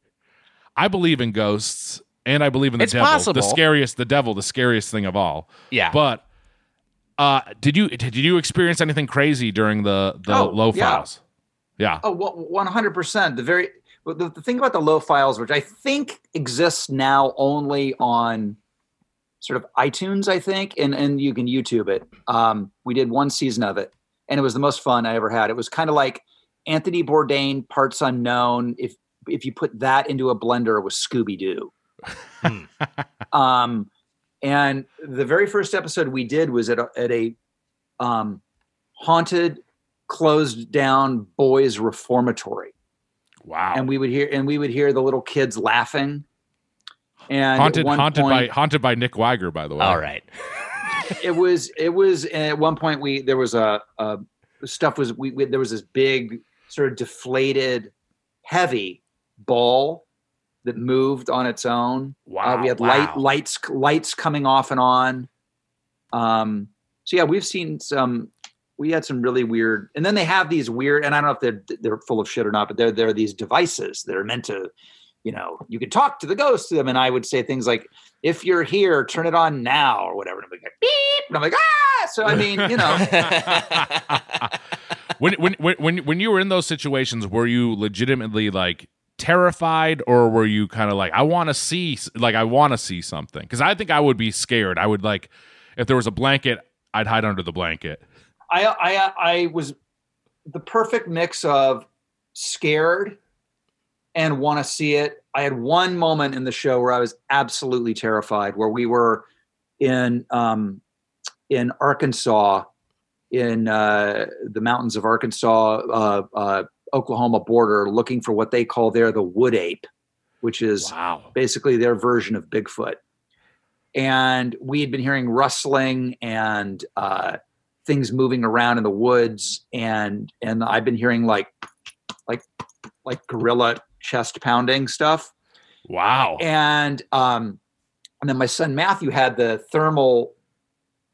I believe in ghosts, and I believe in the It's devil. possible. The scariest, the devil, the scariest thing of all. Yeah. But uh, did you did you experience anything crazy during the the Oh, low yeah. files? Yeah. Oh, one hundred percent. The very but the, the thing about the low files, which I think exists now only on sort of iTunes, I think, and and you can YouTube it. Um, we did one season of it, and it was the most fun I ever had. It was kind of like Anthony Bourdain, Parts Unknown. If if you put that into a blender with Scooby Doo. um, and the very first episode we did was at a, at a um, haunted, closed down boys reformatory. Wow. And we would hear and we would hear the little kids laughing. And haunted at one haunted point, by haunted by Nick Weiger, by the way. All right. it was it was at one point we there was a, a stuff was we, we there was this big sort of deflated heavy ball that moved on its own. Wow, Uh, we had wow. light lights lights coming off and on. Um so yeah, we've seen some we had some really weird, and then they have these weird, and I don't know if they're they're full of shit or not, but there there are these devices that are meant to, you know, you can talk to the ghost to them, and I would say things like, "If you're here, turn it on now," or whatever. And I'm like, beep, and I'm like, ah. So I mean, you know, when, when when when when you were in those situations, were you legitimately like terrified, or were you kind of like, I want to see, like I want to see something? Because I think I would be scared. I would like, if there was a blanket, I'd hide under the blanket. I I I was the perfect mix of scared and want to see it. I had one moment in the show where I was absolutely terrified, where we were in um, in Arkansas, in uh, the mountains of Arkansas, uh, uh, Oklahoma border, looking for what they call there the wood ape, which is Wow. basically their version of Bigfoot. And we had been hearing rustling and uh, things moving around in the woods, and and I've been hearing like like like gorilla chest pounding stuff. Wow. And um, and then my son Matthew had the thermal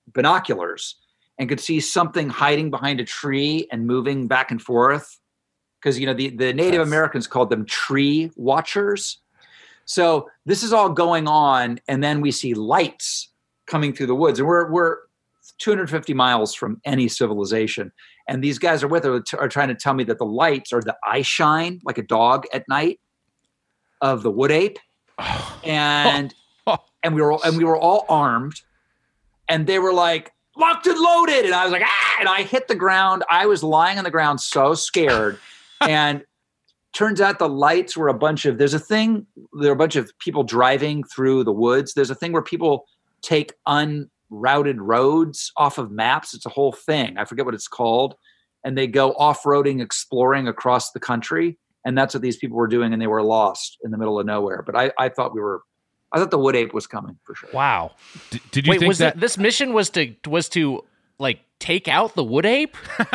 binoculars and could see something hiding behind a tree and moving back and forth. because, you know, the, the Native Yes. Americans called them tree watchers. So this is all going on, and then we see lights coming through the woods, and we're we're two hundred fifty miles from any civilization. And these guys are with her are trying to tell me that the lights are the eye shine, like a dog at night, of the wood ape. And and we were and we were all armed, and they were like locked and loaded, and I was like, ah, and I hit the ground. I was lying on the ground so scared. And turns out the lights were a bunch of there's a thing, there are a bunch of people driving through the woods. There's a thing where people take unrouted roads off of maps. It's a whole thing. I forget what it's called. And they go off-roading, exploring across the country. And that's what these people were doing, and they were lost in the middle of nowhere. But I, I thought we were, I thought the wood ape was coming for sure. Wow. D- did you Wait, think was that? it, this mission was to was to like take out the wood ape?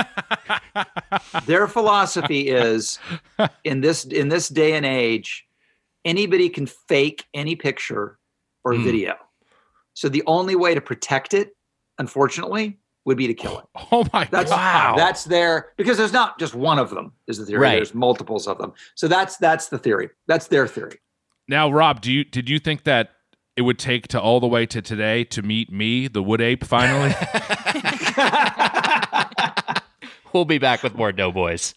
Their philosophy is, in this in this day and age, anybody can fake any picture or Hmm. video. So the only way to protect it, unfortunately, would be to kill it. Oh my That's god! that's their because there's not just one of them is the theory. Right. There's multiples of them. So that's that's the theory. That's their theory. Now, Rob, do you did you think that it would take to all the way to today to meet me, the wood ape, finally? We'll be back with more Doughboys.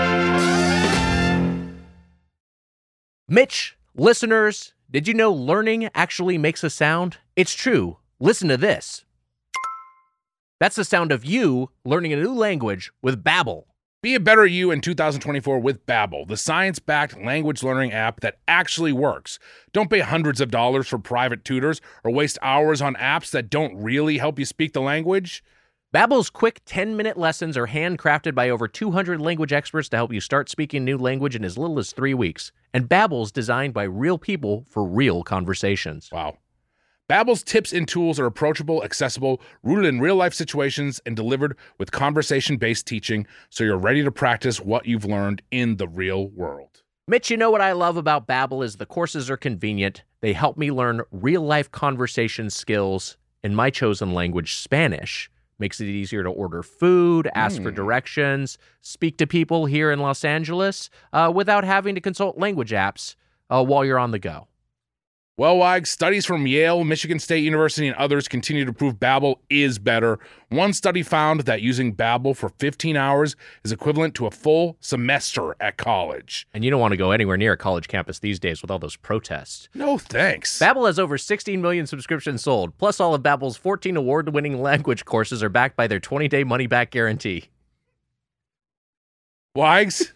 Mitch, listeners, did you know learning actually makes a sound? It's true. Listen to this. That's the sound of you learning a new language with Babbel. Be a better you in two thousand twenty-four with Babbel, the science-backed language learning app that actually works. Don't pay hundreds of dollars for private tutors or waste hours on apps that don't really help you speak the language. Babbel's quick ten-minute lessons are handcrafted by over two hundred language experts to help you start speaking a new language in as little as three weeks. And Babbel's designed by real people for real conversations. Wow. Babbel's tips and tools are approachable, accessible, rooted in real-life situations, and delivered with conversation-based teaching, so you're ready to practice what you've learned in the real world. Mitch, you know what I love about Babbel is the courses are convenient. They help me learn real-life conversation skills in my chosen language, Spanish. Makes it easier to order food, ask for directions, speak to people here in Los Angeles uh, without having to consult language apps uh, while you're on the go. Well, Wags, studies from Yale, Michigan State University, and others continue to prove Babbel is better. One study found that using Babbel for fifteen hours is equivalent to a full semester at college. And you don't want to go anywhere near a college campus these days with all those protests. No thanks. Babbel has over sixteen million subscriptions sold. Plus, all of Babbel's fourteen award-winning language courses are backed by their twenty-day money-back guarantee. Wags,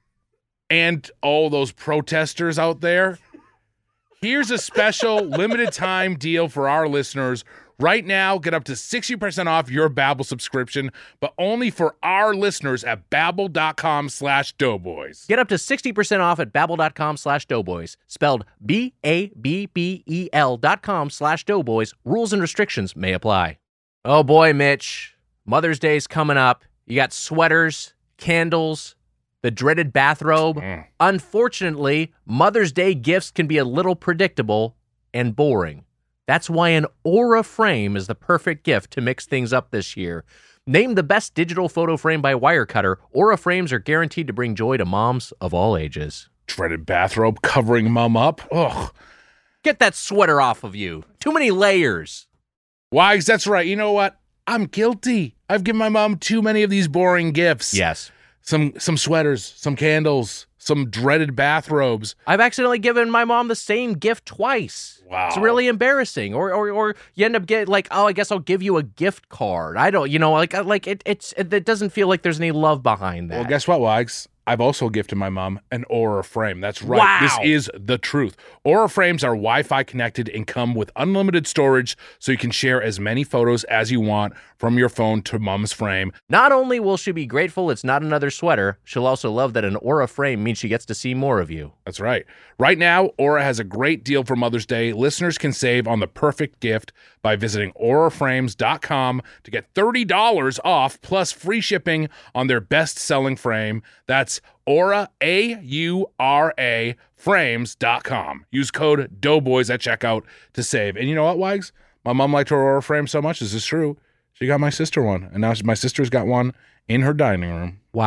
and all those protesters out there, here's a special limited time deal for our listeners. Right now, get up to sixty percent off your Babbel subscription, but only for our listeners at babbel.com slash doughboys. Get up to sixty percent off at babbel.com slash doughboys. Spelled B A B B E L dot com slash doughboys. Rules and restrictions may apply. Oh boy, Mitch. Mother's Day's coming up. You got sweaters, candles, the dreaded bathrobe. Mm. Unfortunately, Mother's Day gifts can be a little predictable and boring. That's why an Aura frame is the perfect gift to mix things up this year. Named the best digital photo frame by Wirecutter, Aura frames are guaranteed to bring joy to moms of all ages. Dreaded bathrobe covering mom up. Ugh. Get that sweater off of you. Too many layers. Wags, that's right. You know what? I'm guilty. I've given my mom too many of these boring gifts. Yes. Some some sweaters, some candles, some dreaded bathrobes. I've accidentally given my mom the same gift twice. Wow. It's really embarrassing. Or or or you end up getting like, oh, I guess I'll give you a gift card. I don't, you know, like like it it's it, it doesn't feel like there's any love behind that. Well, guess what, Wags? I've also gifted my mom an Aura frame. That's right. Wow. This is the truth. Aura frames are Wi-Fi connected and come with unlimited storage, so you can share as many photos as you want from your phone to mom's frame. Not only will she be grateful it's not another sweater, she'll also love that an Aura frame means she gets to see more of you. That's right. Right now, Aura has a great deal for Mother's Day. Listeners can save on the perfect gift by visiting aura frames dot com to get thirty dollars off plus free shipping on their best-selling frame. That's Aura, A U R A, frames dot com. Use code Doughboys at checkout to save. And you know what, Wags? My mom liked her Aura frame so much. This is true. She got my sister one, and now my sister's got one in her dining room. Wow.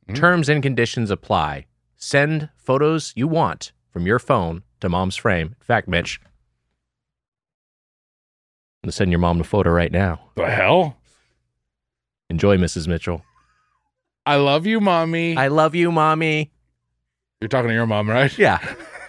Terms and conditions apply. Send photos you want from your phone to Mom's Frame. In fact, Mitch, I'm going to send your mom a photo right now. The hell? Enjoy, Missus Mitchell. I love you, Mommy. I love you, Mommy. You're talking to your mom, right? Yeah.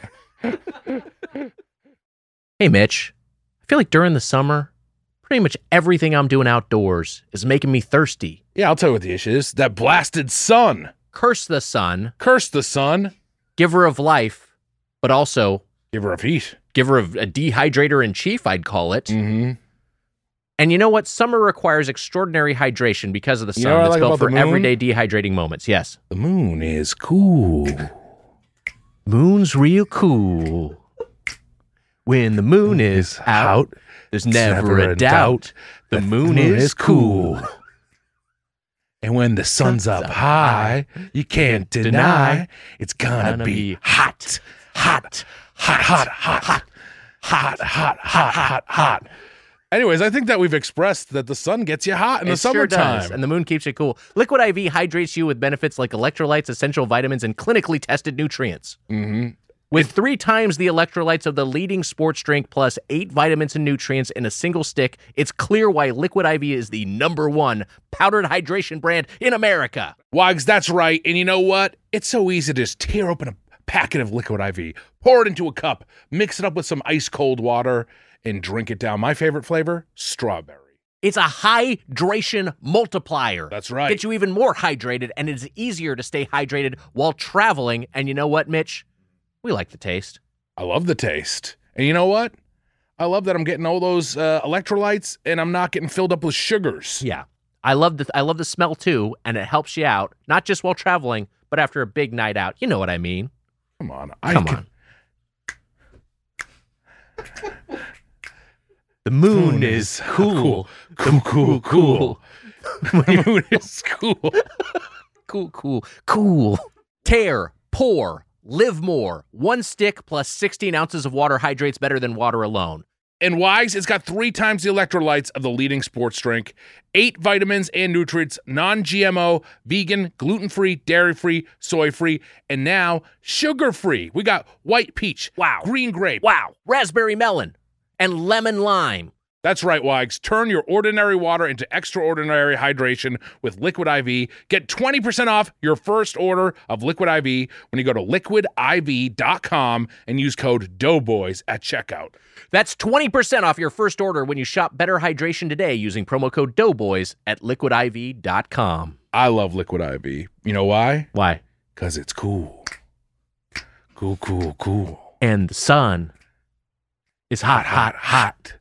Hey, Mitch. I feel like during the summer, pretty much everything I'm doing outdoors is making me thirsty. Yeah, I'll tell you what the issue is. That blasted sun. Curse the sun, Curse the sun. giver of life, but also Give her a heat. giver of a dehydrator in chief, I'd call it. Mm-hmm. And you know what? Summer requires extraordinary hydration because of the sun You know what I that's like built about for the moon? everyday dehydrating moments. Yes. The moon is cool. Moon's real cool. When the moon is out, there's never, a doubt. The moon, is cool. And when the sun's up high, you can't deny it's gonna, Gonna be, be hot, hot, hot, hot, hot, hot, hot, hot, hot, hot, hot. Anyways, I think that we've expressed that the sun gets you hot in the It sure summertime. does, and the moon keeps you cool. Liquid I V hydrates you with benefits like electrolytes, essential vitamins, and clinically tested nutrients. Mm-hmm. With three times the electrolytes of the leading sports drink plus eight vitamins and nutrients in a single stick, it's clear why Liquid I V is the number one powdered hydration brand in America. Wags, that's right. And you know what? It's so easy to just tear open a packet of Liquid I V, pour it into a cup, mix it up with some ice cold water, and drink it down. My favorite flavor, strawberry. It's a hydration multiplier. That's right. Gets you even more hydrated, and it's easier to stay hydrated while traveling. And you know what, Mitch? We like the taste. I love the taste. And you know what? I love that I'm getting all those uh, electrolytes and I'm not getting filled up with sugars. Yeah. I love the I love the smell too, and it helps you out, not just while traveling, but after a big night out. You know what I mean. Come on. I Come can- on. The moon is cool. Cool, cool, cool. The moon is cool. Cool, cool, cool. Tear, pour, live more. One stick plus sixteen ounces of water hydrates better than water alone. And Wags, it's got three times the electrolytes of the leading sports drink, eight vitamins and nutrients, non-G M O, vegan, gluten-free, dairy-free, soy-free, and now sugar-free. We got white peach, Wow. green grape. Wow. Raspberry melon and lemon lime. That's right, Wags. Turn your ordinary water into extraordinary hydration with Liquid I V. Get twenty percent off your first order of Liquid I V when you go to liquid I V dot com and use code Doughboys at checkout. That's twenty percent off your first order when you shop Better Hydration today using promo code Doughboys at liquid I V dot com. I love Liquid I V. You know why? Why? Because it's cool. Cool, cool, cool. And the sun is hot, hot, hot.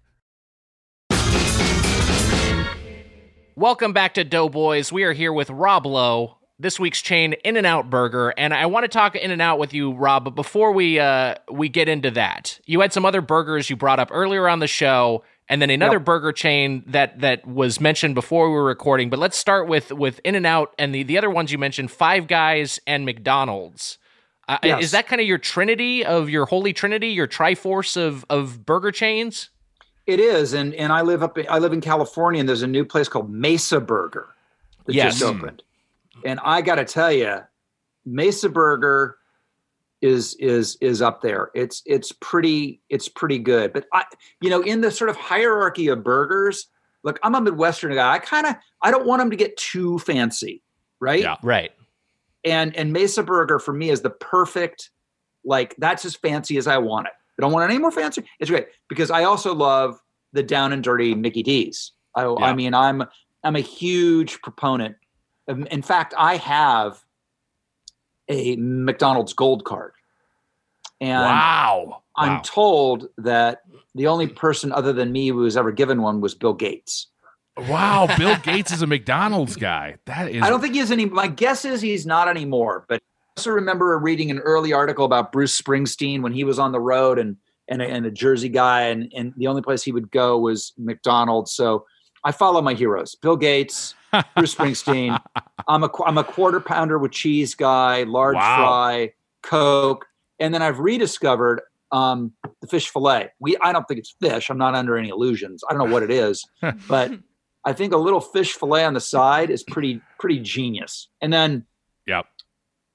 Welcome back to Doughboys. We are here with Rob Lowe, this week's chain In-N-Out Burger, and I want to talk In-N-Out with you, Rob, but before we uh, we get into that, you had some other burgers you brought up earlier on the show, and then another Yep. burger chain that that was mentioned before we were recording, but let's start with, with In-N-Out and the, the other ones you mentioned, Five Guys and McDonald's. Uh, Yes. Is that kind of your trinity of your holy trinity, your triforce of, of burger chains? It is, and and I live up. I live in California, and there's a new place called Mesa Burger that Yes. just opened. And I got to tell you, Mesa Burger is is is up there. It's it's pretty it's pretty good. But I, you know, in the sort of hierarchy of burgers, look, I'm a Midwestern guy. I kind of I don't want them to get too fancy, right? Yeah. Right. And and Mesa Burger for me is the perfect, like that's as fancy as I want it. I don't want it any more fancy. It's great because I also love the down and dirty Mickey D's. I, I mean, I'm I'm a huge proponent. Of, in fact, I have a McDonald's Gold Card, and Wow. I'm Wow. told that the only person other than me who was ever given one was Bill Gates. Wow, Bill Gates is a McDonald's guy. That is I don't think he is any. My guess is he's not anymore. But I also remember reading an early article about Bruce Springsteen when he was on the road and and a, and a Jersey guy, and and the only place he would go was McDonald's. So I follow my heroes: Bill Gates, Bruce Springsteen. I'm a I'm a quarter pounder with cheese guy, large Wow. fry, Coke, and then I've rediscovered um, the fish fillet. We I don't think it's fish. I'm not under any illusions. I don't know what it is, but I think a little fish fillet on the side is pretty pretty genius. And then Yep.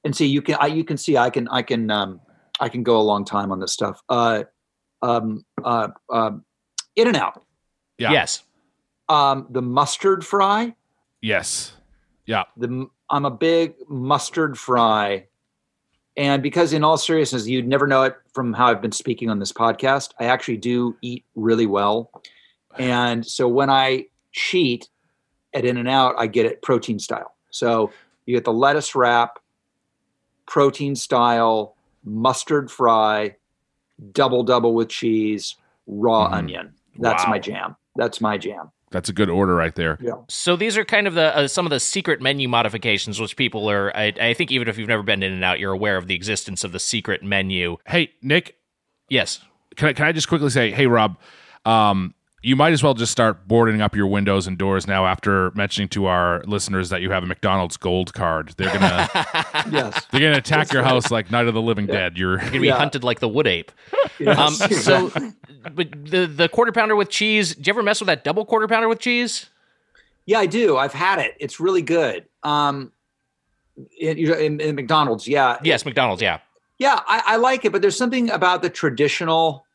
and see, you can, I, you can see, I can, I can, um, I can go a long time on this stuff. Uh, um, uh, um, In-N-Out. Yeah. Yes. Um, the mustard fry. Yes. Yeah. The I'm a big mustard fry, and because in all seriousness, you'd never know it from how I've been speaking on this podcast. I actually do eat really well, and so when I cheat at In-N-Out, I get it protein style. So you get the lettuce wrap, protein style, mustard fry, double double with cheese, raw Mhm. onion. That's Wow. my jam. That's my jam. That's a good order right there. Yeah. So these are kind of the uh, some of the secret menu modifications, which people are. I, I think even if you've never been in and out, you're aware of the existence of the secret menu. Hey, Nick, Yes. can I, can I just quickly say, hey, Rob, um, you might as well just start boarding up your windows and doors now after mentioning to our listeners that you have a McDonald's Gold card. They're gonna Yes. they're gonna attack your house like Night of the Living Dead. You're You're gonna be Yeah. hunted like the wood ape. Yes. Um, so, but the the quarter pounder with cheese. Did you ever mess with that double quarter pounder with cheese? Yeah, I do. I've had it. It's really good. Um, in, in, in McDonald's, yeah, Yes, McDonald's. Yeah. yeah, I, I like it. But there's something about the traditional.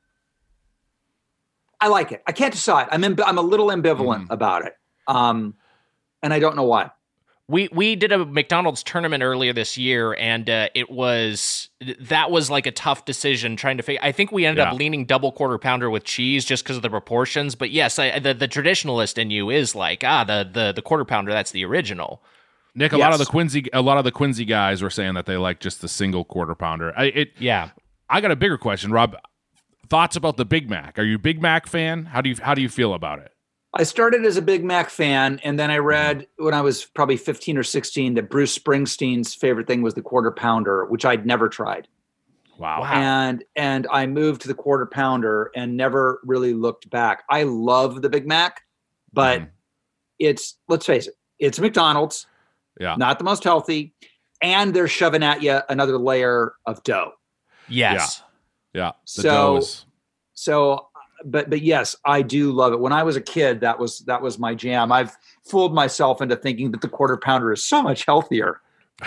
I like it. I can't decide. I'm in, I'm a little ambivalent about it, um, and I don't know why. We we did a McDonald's tournament earlier this year, and uh, it was that was like a tough decision trying to figure. I think we ended Yeah. up leaning double quarter pounder with cheese just because of the proportions. But yes, I, the the traditionalist in you is like ah the the the quarter pounder, that's the original. Nick. A lot of the Yes. Quincy a lot of the Quincy guys were saying that they like just the single quarter pounder. I it Yeah. I got a bigger question, Rob. Thoughts about the Big Mac? Are you a Big Mac fan? How do you how do you feel about it? I started as a Big Mac fan, and then I read when I was probably fifteen or sixteen that Bruce Springsteen's favorite thing was the quarter pounder, which I'd never tried. Wow. Wow. And and I moved to the quarter pounder and never really looked back. I love the Big Mac, but Mhm. it's, let's face it, it's McDonald's, Yeah. not the most healthy, and they're shoving at you another layer of dough. Yes. Yeah. The So- dough is So, but but yes, I do love it. When I was a kid, that was that was my jam. I've fooled myself into thinking that the quarter pounder is so much healthier.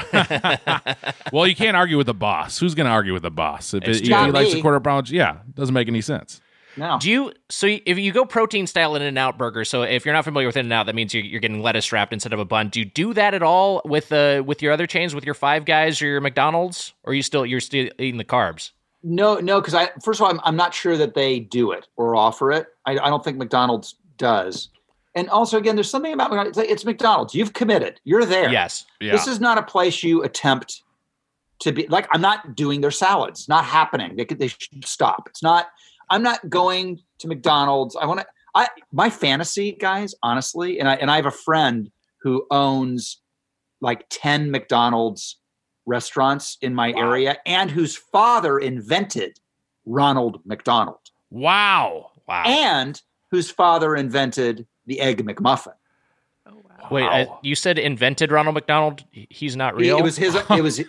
Well, you can't argue with the boss. Who's going to argue with the boss? If, It's it, if not he likes me. the quarter pounder, yeah, doesn't make any sense. No, Do you so if you go protein style in an out burger? So if you're not familiar with In and Out, that means you're, you're getting lettuce wrapped instead of a bun. Do you do that at all with uh with your other chains, with your Five Guys or your McDonald's, or are you still you're still eating the carbs? no, no. Because I first of all, I'm, I'm not sure that they do it or offer it. I, I don't think McDonald's does. And also, again, there's something about McDonald's. It's, it's McDonald's. You've committed. You're there. Yes. Yeah. This is not a place you attempt to be like. I'm not doing their salads. It's not happening. They could. They should stop. It's not. I'm not going to McDonald's. I want to. I my fantasy, guys. Honestly, and I and I have a friend who owns like ten McDonald's restaurants in my area, and whose father invented Ronald McDonald, Wow. Wow. and whose father invented the Egg McMuffin. Wait, uh, you said invented Ronald McDonald? He- He's not He- real. It was his. It was.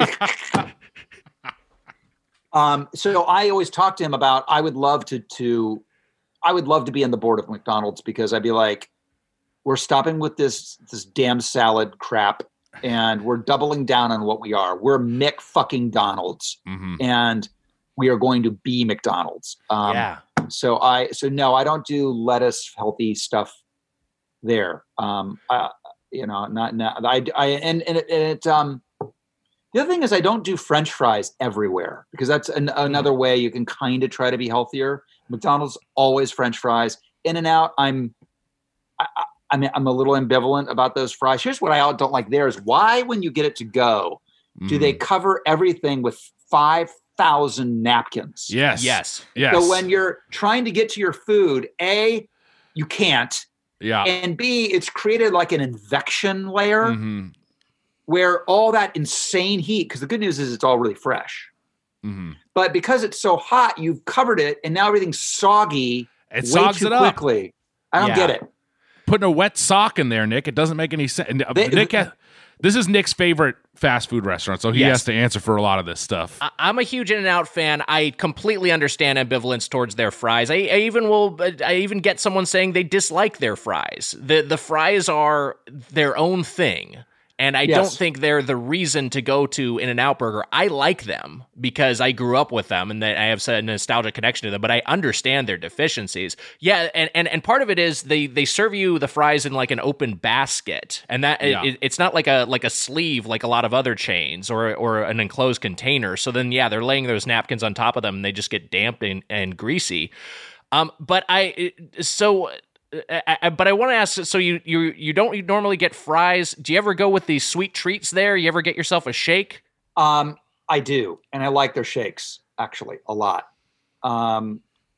um. So I always talk to him about. I would love to. To. I would love to be on the board of McDonald's because I'd be like, we're stopping with this this damn salad crap, and we're doubling down on what we are. We're Mick fucking Donalds, hmm and we are going to be McDonald's. Um, yeah. So I. So no, I don't do lettuce healthy stuff there. Um. Uh, you know, not not. I. I and and it, and it um. The other thing is I don't do French fries everywhere because that's an, another way you can kind of try to be healthier. McDonald's always French fries. In and Out, I'm, I, I, I mean, I'm a little ambivalent about those fries. Here's what I don't like there is why when you get it to go, do they cover everything with five thousand napkins? Yes. Yes. Yes. So when you're trying to get to your food, A, you can't, yeah. and B, it's created like an invection layer. hmm Where all that insane heat, because the good news is it's all really fresh. hmm But because it's so hot, you've covered it, and now everything's soggy It way sogs too it up. quickly. I don't Yeah. get it. Putting a wet sock in there, Nick. It doesn't make any sense. They- Nick, ha- this is Nick's favorite fast food restaurant, so he Yes. has to answer for a lot of this stuff. I- I'm a huge In and Out fan. I completely understand ambivalence towards their fries. I, I even will. I even get someone saying they dislike their fries. the The fries are their own thing, And I Yes. don't think they're the reason to go to In-N-Out Burger. I like them because I grew up with them and that I have a nostalgic connection to them, but I understand their deficiencies. Yeah, and, and, and part of it is they, they serve you the fries in like an open basket. And that Yeah. it, it's not like a like a sleeve like a lot of other chains or or an enclosed container. So then yeah, they're laying those napkins on top of them and they just get damp and, and greasy. Um, but I so I, I, but I want to ask. So you you you don't normally get fries. Do you ever go with these sweet treats there? You ever get yourself a shake? Um, I do, and I like their shakes actually a lot. Um,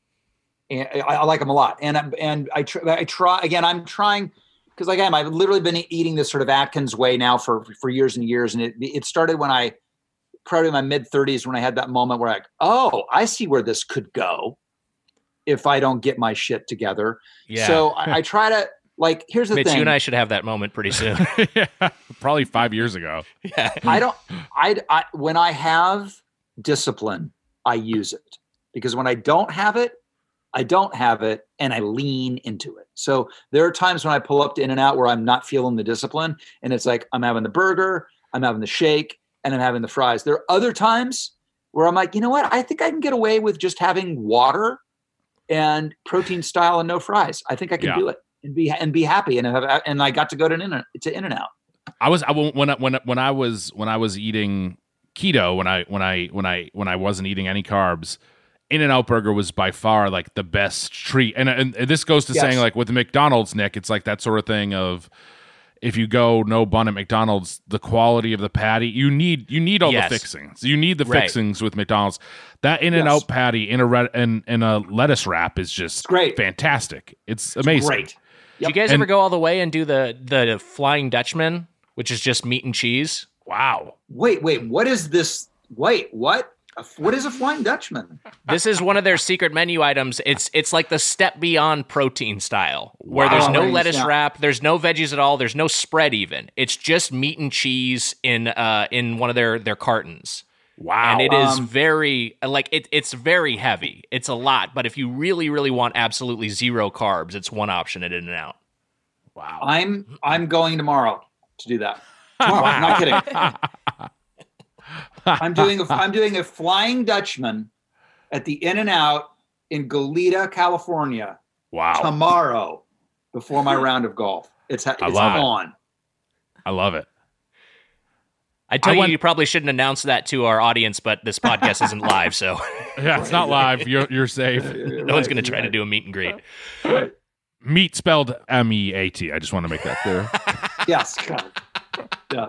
and I, I like them a lot, and I, and I try, I try again. I'm trying because again, I've literally been eating this sort of Atkins way now for for years and years, and it it started when I probably in my mid thirties when I had that moment where I, oh, I see where this could go if I don't get my shit together. Yeah. So I, I try to like. Here's the Mitch, thing. you and I should have that moment pretty soon. yeah, probably five years ago. yeah. I don't, I, I, when I have discipline, I use it because when I don't have it, I don't have it and I lean into it. So there are times when I pull up to In-N-Out where I'm not feeling the discipline and it's like, I'm having the burger, I'm having the shake, and I'm having the fries. There are other times where I'm like, you know what? I think I can get away with just having water and protein style and no fries. I think I can Yeah. do it and be, and be happy. And have, and I got to go to In, to In-N-Out. I was I when I, when I- when I was when I was eating keto when I when I when I when I wasn't eating any carbs, In-N-Out Burger was by far like the best treat. And and this goes to Yes. saying like with McDonald's, Nick, it's like that sort of thing of if you go no bun at McDonald's, the quality of the patty, you need you need all Yes. the fixings. You need the Right. fixings with McDonald's. That In-N-Out Yes. patty in a red in, in a lettuce wrap is just great. fantastic. It's amazing. Great. Do you guys And- ever go all the way and do the the Flying Dutchman, which is just meat and cheese? Wow. Wait, wait, what is this? Wait, what? A- What is a Flying Dutchman? This is one of their secret menu items. It's it's like the step beyond protein style, where there's Wow. no Nice, lettuce yeah. wrap, there's no veggies at all, there's no spread even. It's just meat and cheese in uh in one of their their cartons. Wow. And it is Um, very like it it's very heavy. It's a lot, but if you really really want absolutely zero carbs, it's one option at In-N-Out. wow. I'm I'm going tomorrow to do that. Tomorrow, I'm not kidding. I'm doing a I'm doing a Flying Dutchman at the In-N-Out in Goleta, California Wow. tomorrow before my round of golf. It's ha- I it's love it. on. I love it. I tell I you, went- you probably shouldn't announce that to our audience, but this podcast isn't live, so Yeah, it's not live. You're you're safe. no one's going to try to do a meet and greet. Meat spelled M E A T. I just want to make that clear. Yes. Yeah.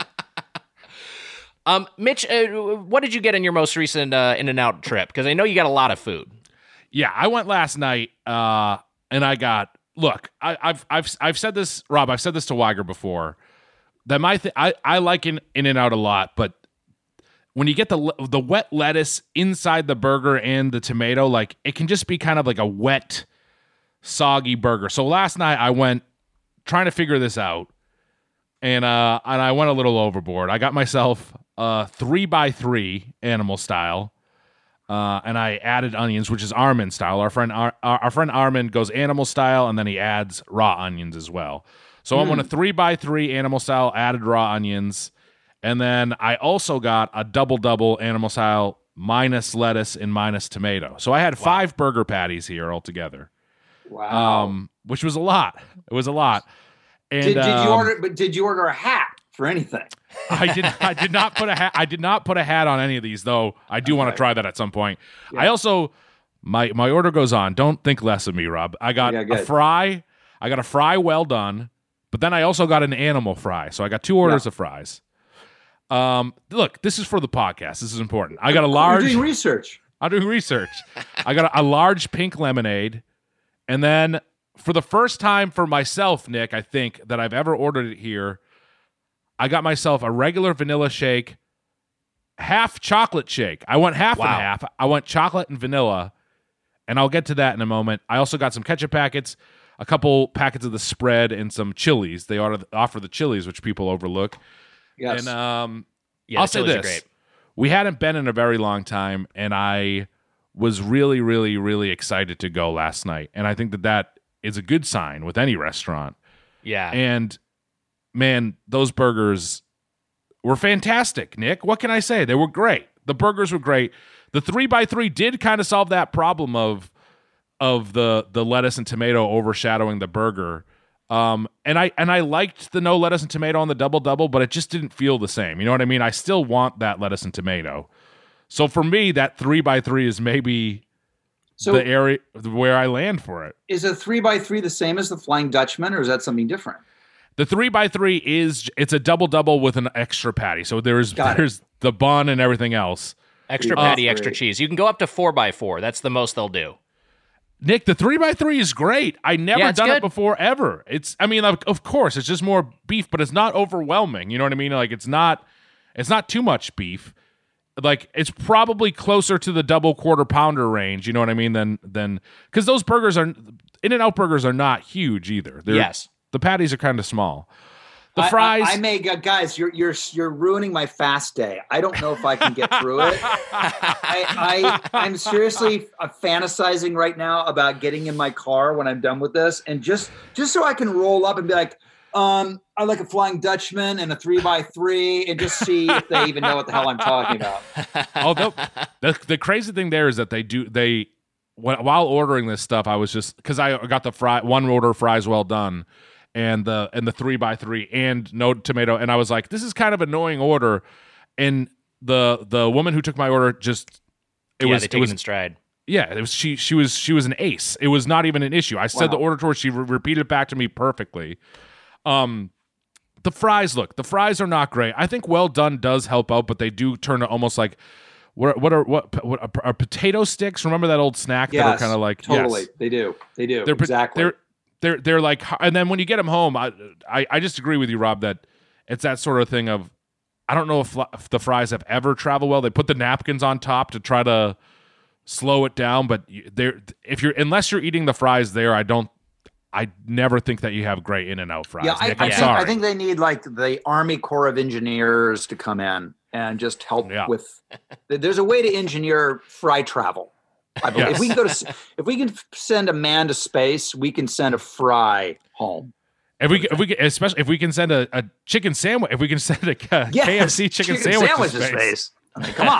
Um, Mitch, uh, what did you get in your most recent uh, In-N-Out trip? Because I know you got a lot of food. Yeah, I went last night, uh, and I got. Look, I, I've I've I've said this, Rob. I've said this to Weiger before. That my th- I I like in in and out a lot, but when you get the le- the wet lettuce inside the burger and the tomato, like it can just be kind of like a wet, soggy burger. So last night I went trying to figure this out, and uh and I went a little overboard. I got myself a three by three animal style. Uh, and I added onions, which is Armin style. Our friend Ar- our, our friend Armin goes animal style, and then he adds raw onions as well. So I'm on a three by three animal style, added raw onions, and then I also got a double double animal style minus lettuce and minus tomato. So I had five burger patties here altogether, Wow. um, which was a lot. It was a lot. And, did, did you um, order? But did you order a hat for anything? I did. I did not put a hat. I did not put a hat on any of these, though. I do want to try that at some point. I also my my order goes on. Don't think less of me, Rob. I got Yeah, a good. fry. I got a fry well done, but then I also got an animal fry. So I got two orders Yeah. of fries. Um, look, this is for the podcast. This is important. I got a You're large. doing research. I'm doing research. I got a, a large pink lemonade, and then for the first time for myself, Nick, I think that I've ever ordered it here. I got myself a regular vanilla shake, half chocolate shake. I went half Wow. and half. I went chocolate and vanilla, and I'll get to that in a moment. I also got some ketchup packets, a couple packets of the spread, and some chilies. They ought to offer the chilies, which people overlook. Yes. And um, Yeah, I'll the say chilies this: are great. we hadn't been in a very long time, and I was really, really, really excited to go last night. And I think that that is a good sign with any restaurant. Yeah. And man, those burgers were fantastic, Nick. What can I say? They were great. The burgers were great. The three by three did kind of solve that problem of of the the lettuce and tomato overshadowing the burger. Um, and I and I liked the no lettuce and tomato on the double double, but it just didn't feel the same. You know what I mean? I still want that lettuce and tomato. So for me, that three by three is maybe So the area where I land for it. is a three by three the same as the Flying Dutchman, or is that something different? The three by three is it's a double double with an extra patty. So there's Got it. there's the bun and everything else. Extra Uh, patty, extra great. cheese. You can go up to four by four. That's the most they'll do. Nick, the three by three is great. I never Yeah, it's done good. it before ever. It's I mean, of, of course, it's just more beef, but it's not overwhelming. You know what I mean? Like it's not it's not too much beef. Like it's probably closer to the double quarter pounder range. You know what I mean? Than than because those burgers are In-N-Out burgers are not huge either. They're, Yes. the patties are kind of small. The I- fries. I, I may, guys, you're you're you're ruining my fast day. I don't know if I can get through it. I, I I'm seriously uh, fantasizing right now about getting in my car when I'm done with this, and just just so I can roll up and be like, um, I like a Flying Dutchman and a three by three, and just see if they even know what the hell I'm talking about. Although the the crazy thing there is that they do they wh- while ordering this stuff, I was just because I got the fry one order of fries well done, and the and the three by three and no tomato, and I was like, this is kind of annoying order, and the the woman who took my order just it yeah, was they it take was it in stride. yeah it was she she was she was an ace. It was not even an issue. I said Wow. the order to her, she re- repeated it back to me perfectly. Um. The fries, look, the fries are not great. I think well done does help out, but they do turn to almost like what what are what, what are, are potato sticks? Remember that old snack that are Yes, kind of like totally. yes. They do. They do. They're pot- exactly. They're they're they're like, and then when you get them home, I, I I just agree with you, Rob, that it's that sort of thing of I don't know if, if the fries have ever traveled well. They put the napkins on top to try to slow it down, but they're if you're unless you're eating the fries there, I don't. I never think that you have great In-N-Out fries. yeah, I, Nick, I I'm think, sorry. I think they need like the Army Corps of Engineers to come in and just help Yeah. with. There's a way to engineer fry travel. I believe. Yes. If we can go to, if we can send a man to space, we can send a fry home. If we if we can- especially if we can send a, a chicken sandwich, if we can send a K- Yes, K F C chicken, sandwich, to to space. space. I mean, come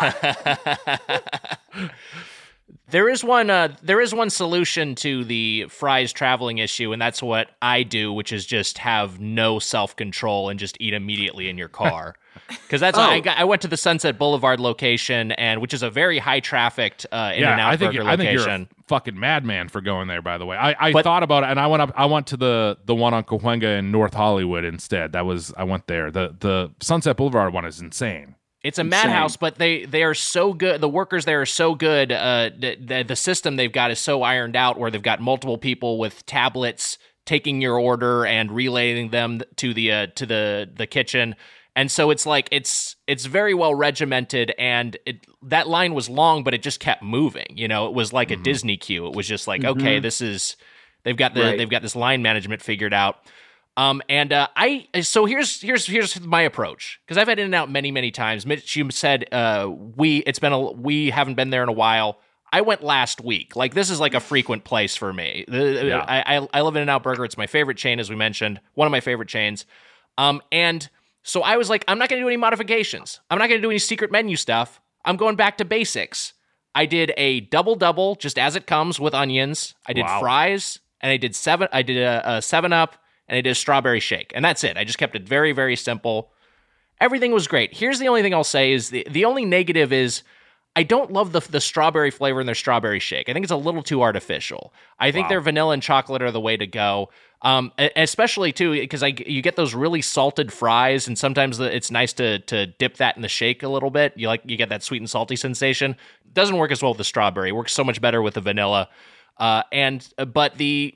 on. There is one. Uh, there is one solution to the fries traveling issue, and that's what I do, which is just have no self control and just eat immediately in your car. Because that's Oh. I, got, I went to the Sunset Boulevard location, and which is a very high trafficked uh, In and Yeah, Out I think burger you're, I think you're location. a fucking madman for going there. By the way, I, I But- thought about it, and I went up. I went to the the one on Cahuenga in North Hollywood instead. That was I went there. The the Sunset Boulevard one is insane. It's a Insane. madhouse, but they they are so good. The workers there are so good. Uh, the, the the system they've got is so ironed out, where they've got multiple people with tablets taking your order and relaying them to the uh, to the the kitchen. And so it's like it's it's very well regimented, and it, that line was long, but it just kept moving. You know, it was like a Disney queue. It was just like, okay, this is they've got the Right. they've got this line management figured out. Um, and uh, I so here's here's here's my approach, because I've had In-N-Out many many times. Mitch, you said uh, we it's been a we haven't been there in a while. I went last week. Like this is like a frequent place for me. The- Yeah. I, I I love In-N-Out Burger. It's my favorite chain, as we mentioned, one of my favorite chains. Um, and so I was like, I'm not going to do any modifications. I'm not going to do any secret menu stuff. I'm going back to basics. I did a double double just as it comes with onions. I did Wow. fries, and I did seven. I did a, a seven up. And I did a strawberry shake. And that's it. I just kept it very, very simple. Everything was great. Here's the only thing I'll say is the, the only negative is I don't love the the strawberry flavor in their strawberry shake. I think it's a little too artificial. I think Wow. their vanilla and chocolate are the way to go. Um, e- especially too because I you get those really salted fries, and sometimes the, it's nice to to dip that in the shake a little bit. You like you get that sweet and salty sensation. Doesn't work as well with the strawberry. It works so much better with the vanilla. Uh, and but the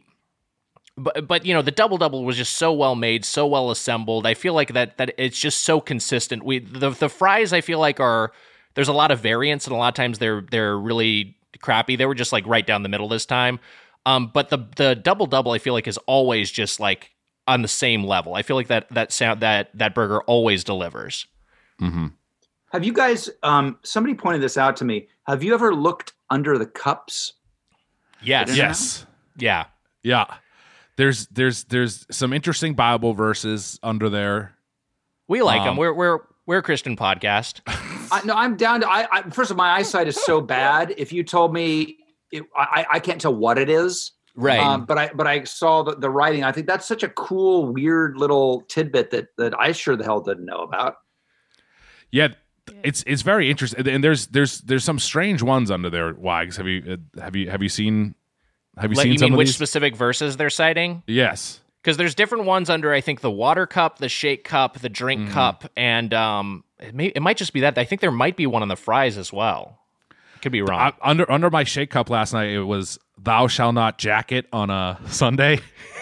But but you know the double double was just so well made, so well assembled. I feel like that that it's just so consistent. We the the fries I feel like are there's a lot of variance, and a lot of times they're they're really crappy. They were just like right down the middle this time. Um, but the the double double I feel like is always just like on the same level. I feel like that that sound that that burger always delivers. Mm-hmm. Have you guys? Um, somebody pointed this out to me. Have you ever looked under the cups? Yes. Yes. Yeah. Yeah. There's there's there's some interesting Bible verses under there. We like Um, them. We're we're We're a Christian podcast. I, no, I'm down to. I, I first of all, my eyesight is so bad. If you told me, it, I, I can't tell what it is. Right. Um, but I, but I saw the, the writing. I think that's such a cool, weird little tidbit that that I sure the hell didn't know about. Yeah, it's it's very interesting, and there's there's there's some strange ones under there. Wags, have you uh, have you have you seen have you Like, seen you some mean of which these? specific verses they're citing? Yes. Because there's different ones under, I think, the water cup, the shake cup, the drink Mm-hmm. cup, and um, it, may, it might just be that. I think there might be one on the fries as well. Could be wrong. I, under under my shake cup last night, it was "Thou shall not jacket" on a Sunday.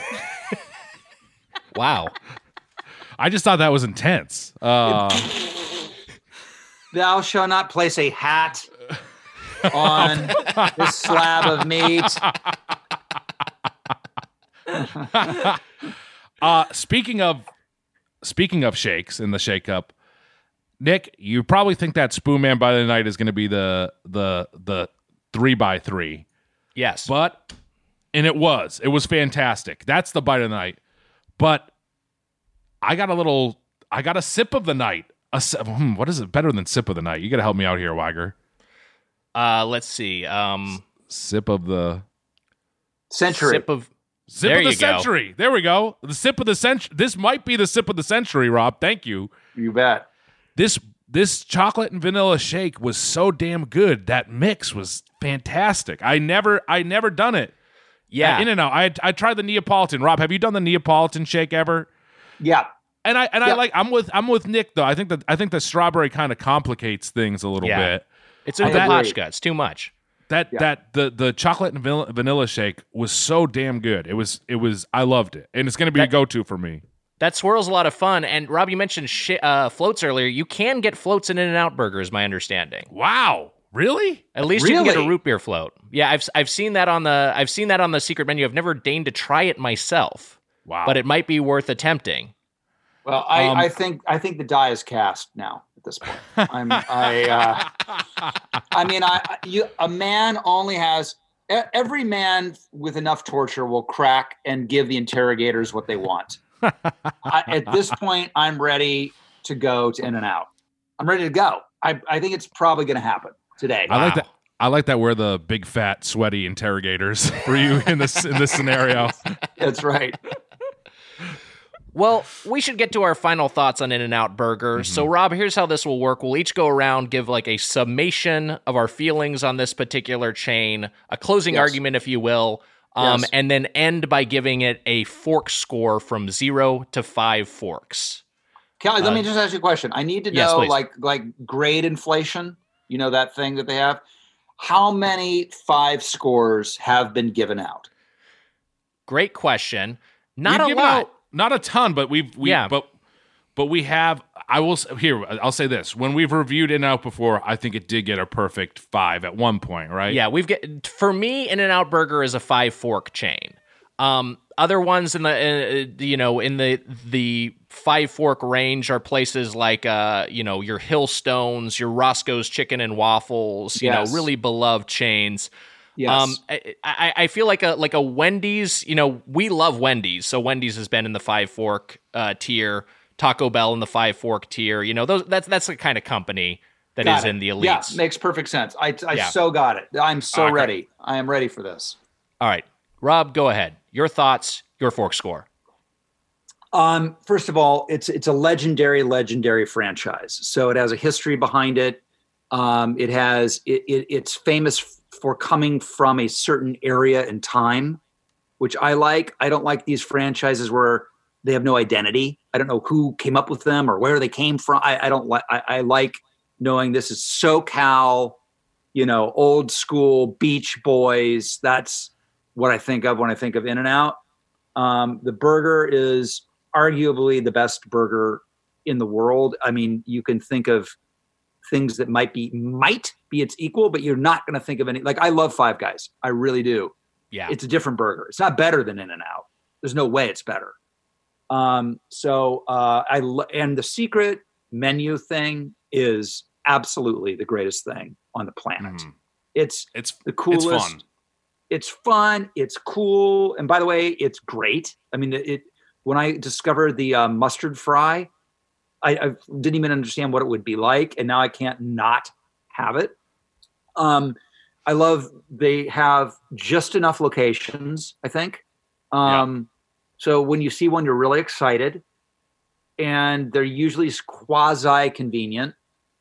Wow. I just thought that was intense. Uh, Thou shalt not place a hat on this slab of meat. uh, speaking of speaking of shakes in the shake cup, Nick, you probably think that Spoon Man by the Night is going to be the the the three by three, Yes. but and it was it was fantastic. That's the bite of the night. But I got a little, I got a sip of the night. A si- hmm, what is it better than sip of the night? You got to help me out here, Wagger. uh, let's see. Um, Sip of the Century. sip of. sip There of the you go. century. There we go. The sip of the century. This might be the sip of the century, Rob. Thank you. You bet. This this chocolate and vanilla shake was so damn good. That mix was fantastic. I never I never done it. Yeah. In and out. I I tried the Neapolitan. Rob, have you done the Neapolitan shake ever? Yeah. And I and I Yeah. like I'm with I'm with Nick though. I think that I think the strawberry kind of complicates things a little Yeah. bit. It's in I the agree. Pashka. It's too much. That Yeah. that the the chocolate and vanilla, vanilla shake was so damn good. It was it was I loved it. And it's going to be a That- go-to for me. That swirl's a lot of fun. And Rob, you mentioned sh- uh, floats earlier. You can get floats in In-N-Out Burger, is my understanding. Wow. Really? At least you can get a Really? root beer float. Yeah, I've I've seen that on the I've seen that on the secret menu. I've never deigned to try it myself, Wow. but it might be worth attempting. Well, I, Um, I think I think the die is cast now at this point. I'm I uh, I mean I I- you a man only has e- every man with enough torture will crack and give the interrogators what they want. I, at this point, I'm ready to go to In-N-Out. I'm ready to go. I, I think it's probably going to happen today. I like Wow. that. I like that we're the big fat sweaty interrogators for you in this in this scenario. That's right. Well, we should get to our final thoughts on In-N-Out Burger. So, Rob, here's how this will work. We'll each go around, give like a summation of our feelings on this particular chain, a closing Yes. argument, if you will, um, Yes. and then end by giving it a fork score from zero to five forks. Kelly, let Uh, me just ask you a question. I need to yes, know, please. like, like grade inflation. You know that thing that they have. How many five scores have been given out? Great question. Not We've a given lot. out- not a ton, but we've we Yeah. but but we have. I will s- here. I'll say this: when we've reviewed In Out before, I think it did get a perfect five at one point, right? Yeah, we've get for me, In-N-Out Burger is a five fork chain. Um, other ones in the uh, you know in the the five fork range are places like uh you know your Hillstones, your Roscoe's Chicken and Waffles, you Yes. know really beloved chains. Yes. Um, I, I I feel like a like a Wendy's. You know, we love Wendy's, so Wendy's has been in the five fork uh, tier. Taco Bell in the five fork tier. You know, those that's that's the kind of company that is Got it. in the elites. Yeah, makes perfect sense. I, I Yeah. so got it. I'm so Okay. ready. I am ready for this. All right, Rob, go ahead. Your thoughts, your fork score. Um, first of all, it's it's a legendary, legendary franchise. So it has a history behind it. Um, it has it, it it's famous f- for coming from a certain area and time, which I like. I don't like these franchises where they have no identity. I don't know who came up with them or where they came from. I, I don't like. I, I like knowing this is SoCal, you know, old school Beach Boys. That's what I think of when I think of In-N-Out. Um, the burger is arguably the best burger in the world. I mean, you can think of things that might be might be its equal, but you're not going to think of any. Like, I love Five Guys. I really do. Yeah, It's a different burger. It's not better than In-N-Out. There's no way it's better. Um, so uh, I lo- and the secret menu thing is absolutely the greatest thing on the planet. Mhm. It's It's the coolest. It's fun. It's fun. It's cool. And by the way, it's great. I mean, it, it when I discovered the uh, mustard fry, I, I didn't even understand what it would be like, and now I can't not have it. Um, I love they have just enough locations, I think. Um, yeah. So when you see one, you're really excited, and they're usually quasi convenient.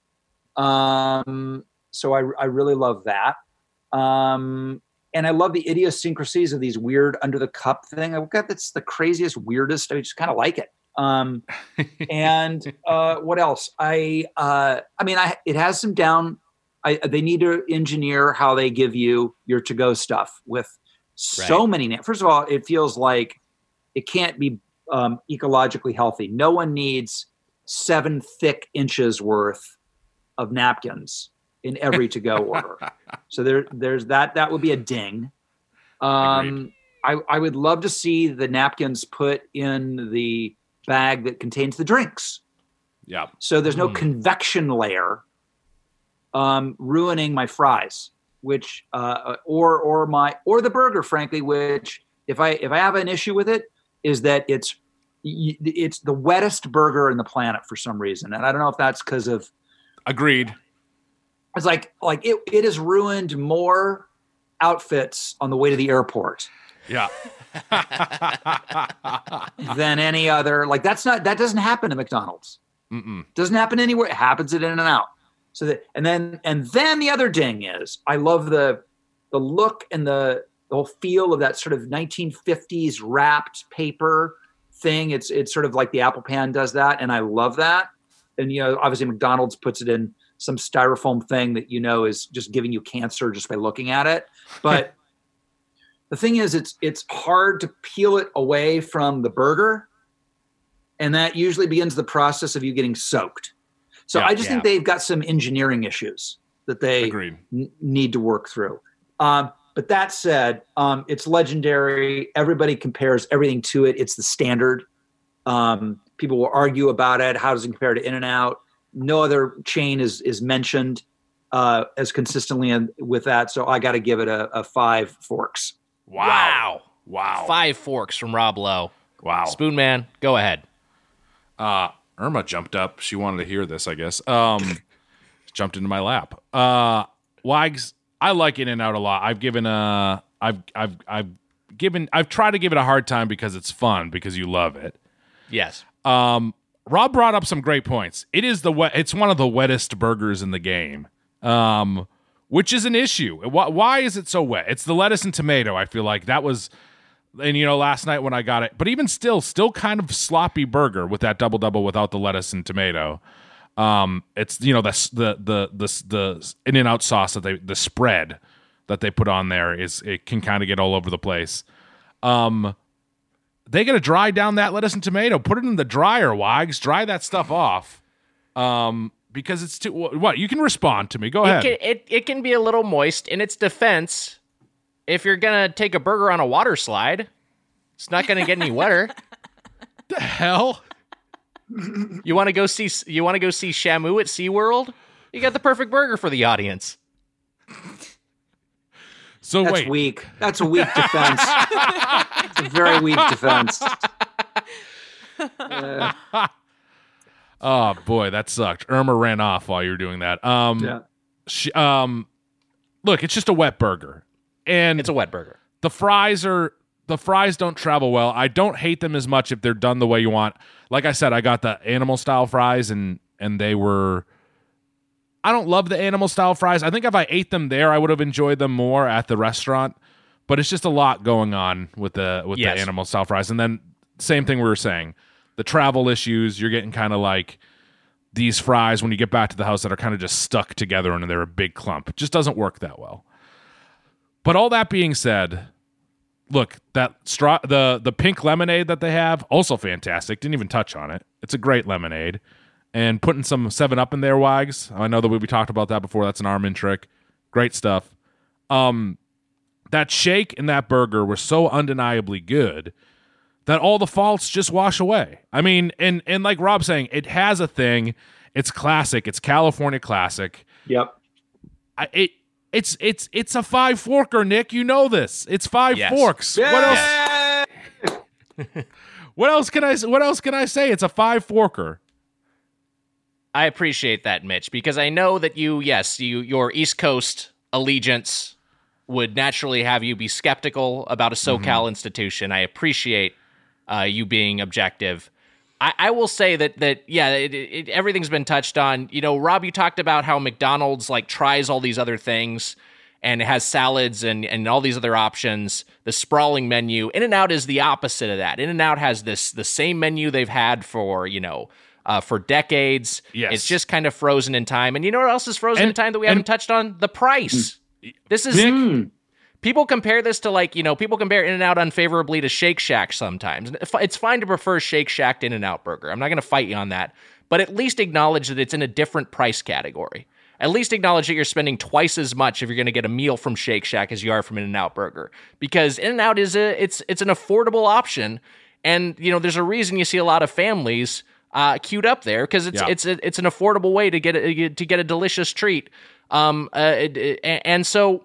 Um, so I, I really love that. Um, and I love the idiosyncrasies of these weird under the cup thing. I got that's the craziest, weirdest. I just kind of like it. Um, and uh, what else? I uh, I mean, I it has some down. I, they need to engineer how they give you your to-go stuff with so right. many. First of all, it feels like it can't be um, ecologically healthy. No one needs seven thick inches worth of napkins in every to-go order. So there, there's that. That would be a ding. Um, I, I would love to see the napkins put in the bag that contains the drinks. Yeah. So there's no mm. convection layer um, ruining my fries, which uh, or or my or the burger, frankly. Which if I if I have an issue with it, is that it's it's the wettest burger in the planet for some reason, and I don't know if that's because of. Agreed. It's like like it it has ruined more outfits on the way to the airport. Yeah. than any other. Like that's not that doesn't happen at McDonald's. Mm-mm. Doesn't happen anywhere. It happens at In-N-Out. So that and then and then the other ding is I love the the look and the the whole feel of that sort of nineteen fifties wrapped paper thing. It's it's sort of like the Apple Pan does that, and I love that. And you know, obviously McDonald's puts it in some styrofoam thing that you know is just giving you cancer just by looking at it. But the thing is, it's it's hard to peel it away from the burger, and that usually begins the process of you getting soaked. So yeah, I just yeah. think they've got some engineering issues that they n- need to work through. Um, but that said, um, it's legendary. Everybody compares everything to it. It's the standard. Um, people will argue about it. How does it compare to In-N-Out? No other chain is is mentioned uh, as consistently in, with that. So I got to give it a, a five forks. Wow. Wow. Five forks from Rob Lowe. Wow. Spoon Man, go ahead. Uh, Irma jumped up. She wanted to hear this, I guess. Um, jumped into my lap. Uh, Wags, I like In-N-Out a lot. I've given a, I've, I've, I've given, I've tried to give it a hard time because it's fun, because you love it. Yes. Um, Rob brought up some great points. It is the wet, it's one of the wettest burgers in the game. Um, which is an issue. Why, why is it so wet? It's the lettuce and tomato. I feel like that was, and you know, last night when I got it, but even still, still kind of sloppy burger with that double double without the lettuce and tomato. Um, it's you know the the the the the In-N-Out sauce that they the spread that they put on there is it can kind of get all over the place. Um, they got to dry down that lettuce and tomato. Put it in the dryer, Wags. Dry that stuff off. Um. Because it's too what you can respond to me. Go ahead. It can, it, it can be a little moist. In its defense, if you're gonna take a burger on a water slide, it's not gonna get any wetter. The hell? You want to go see you want to go see Shamu at SeaWorld? You got the perfect burger for the audience. So That's wait, weak. That's a weak defense. It's a very weak defense. Uh, oh boy, that sucked. Irma ran off while you were doing that. Um, yeah. She, um, look, it's just a wet burger, and It's a wet burger. the fries are the fries don't travel well. I don't hate them as much if they're done the way you want. Like I said, I got the animal style fries, and and they were. I don't love the animal style fries. I think if I ate them there, I would have enjoyed them more at the restaurant. But it's just a lot going on with the with Yes. the animal style fries, and then same thing we were saying. The travel issues, you're getting kind of like these fries when you get back to the house that are kind of just stuck together and they're a big clump. It just doesn't work that well. But all that being said, look, that straw, the the pink lemonade that they have, also fantastic. Didn't even touch on it. It's a great lemonade. And putting some seven up in there, Wags. I know that we, we talked about that before. That's an Armin trick. Great stuff. Um, that shake and that burger were so undeniably good that all the faults just wash away. I mean, and and like Rob's saying, it has a thing. It's classic. It's California classic. Yep. I, it it's it's it's a five forker, Nick. You know this. It's five Yes. forks. What else? What else can I what else can I say? It's a five forker. I appreciate that, Mitch, because I know that you, yes, you your East Coast allegiance would naturally have you be skeptical about a SoCal mm-hmm. institution. I appreciate uh, you being objective. I, I will say that that yeah, it, it, everything's been touched on. You know, Rob, you talked about how McDonald's like tries all these other things and has salads and and all these other options. The sprawling menu. In-N-Out is the opposite of that. In-N-Out has this the same menu they've had for you know uh, for decades. Yes. It's just kind of frozen in time. And you know what else is frozen and, in time that we and, haven't touched on? The price. This is. Mm. People compare this to like, you know, people compare In-N-Out unfavorably to Shake Shack sometimes. It's fine to prefer Shake Shack to In-N-Out Burger. I'm not going to fight you on that. But at least acknowledge that it's in a different price category. At least acknowledge that you're spending twice as much if you're going to get a meal from Shake Shack as you are from In-N-Out Burger. Because In-N-Out is a, it's it's an affordable option. And, you know, there's a reason you see a lot of families uh, queued up there because it's yeah. it's a, it's an affordable way to get a, to get a delicious treat. Um, uh, it, it, and so...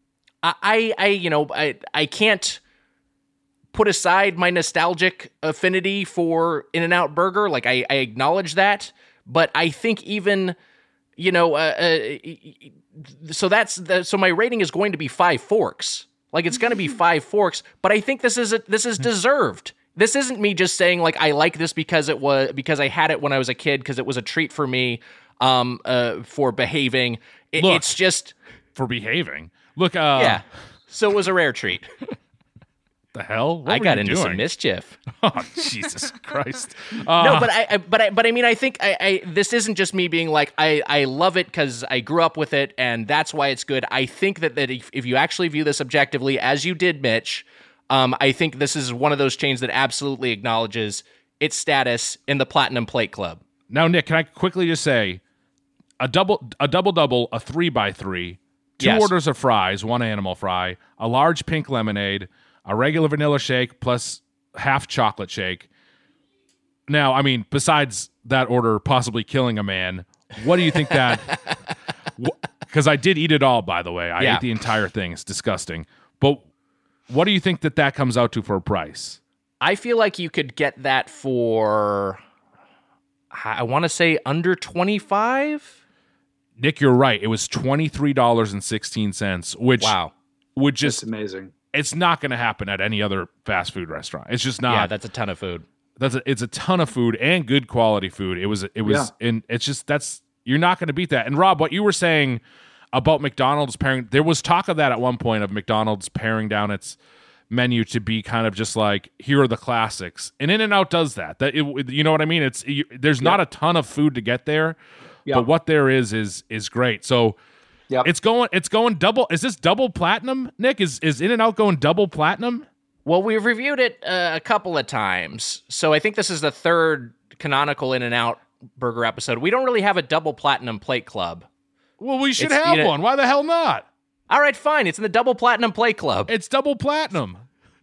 I, I, you know, I, I can't put aside my nostalgic affinity for In-N-Out Burger. Like, I, I acknowledge that, but I think even, you know, uh, uh, so that's the, so my rating is going to be five forks. Like, it's going to be five forks, but I think this is a, this is deserved. This isn't me just saying like I like this because it was because I had it when I was a kid because it was a treat for me, um, uh, for behaving. It, Look, it's just for behaving. Look, uh, yeah. So it was a rare treat. The hell? What I were got you into doing? some mischief. Oh, Jesus Christ! Uh, No, but I, I, but I, but I mean, I think I, I this isn't just me being like I, I love it because I grew up with it and that's why it's good. I think that that if, if you actually view this objectively, as you did, Mitch, um, I think this is one of those chains that absolutely acknowledges its status in the Platinum Plate Club. Now, Nick, can I quickly just say a double, a double double, a three by three. Two Yes. orders of fries, one animal fry, a large pink lemonade, a regular vanilla shake, plus half chocolate shake. Now, I mean, besides that order possibly killing a man, what do you think that... Because I did eat it all, by the way. I Yeah. ate the entire thing. It's disgusting. But what do you think that that comes out to for a price? I feel like you could get that for, I want to say under twenty-five. Nick, you're right. It was twenty-three dollars and sixteen cents, which Wow. would That's just... amazing. It's not going to happen at any other fast food restaurant. It's just not. Yeah, that's a ton of food. That's a, it's a ton of food and good quality food. It was it was Yeah. and it's just that's you're not going to beat that. And Rob, what you were saying about McDonald's paring, there was talk of that at one point of McDonald's paring down its menu to be kind of just like, here are the classics. And In-N-Out does that. That it, you know what I mean? It's you, there's not a ton of food to get there, Yeah. but what there is is is great. So Yep. it's going it's going double. Is this double platinum, Nick? Is is In-N-Out going double platinum? Well, we've reviewed it uh, a couple of times, so I think this is the third canonical In-N-Out Burger episode. We don't really have a double platinum plate club. Well, we should It's- have you know- one. Why the hell not? All right, fine. It's in the double platinum plate club. It's double platinum.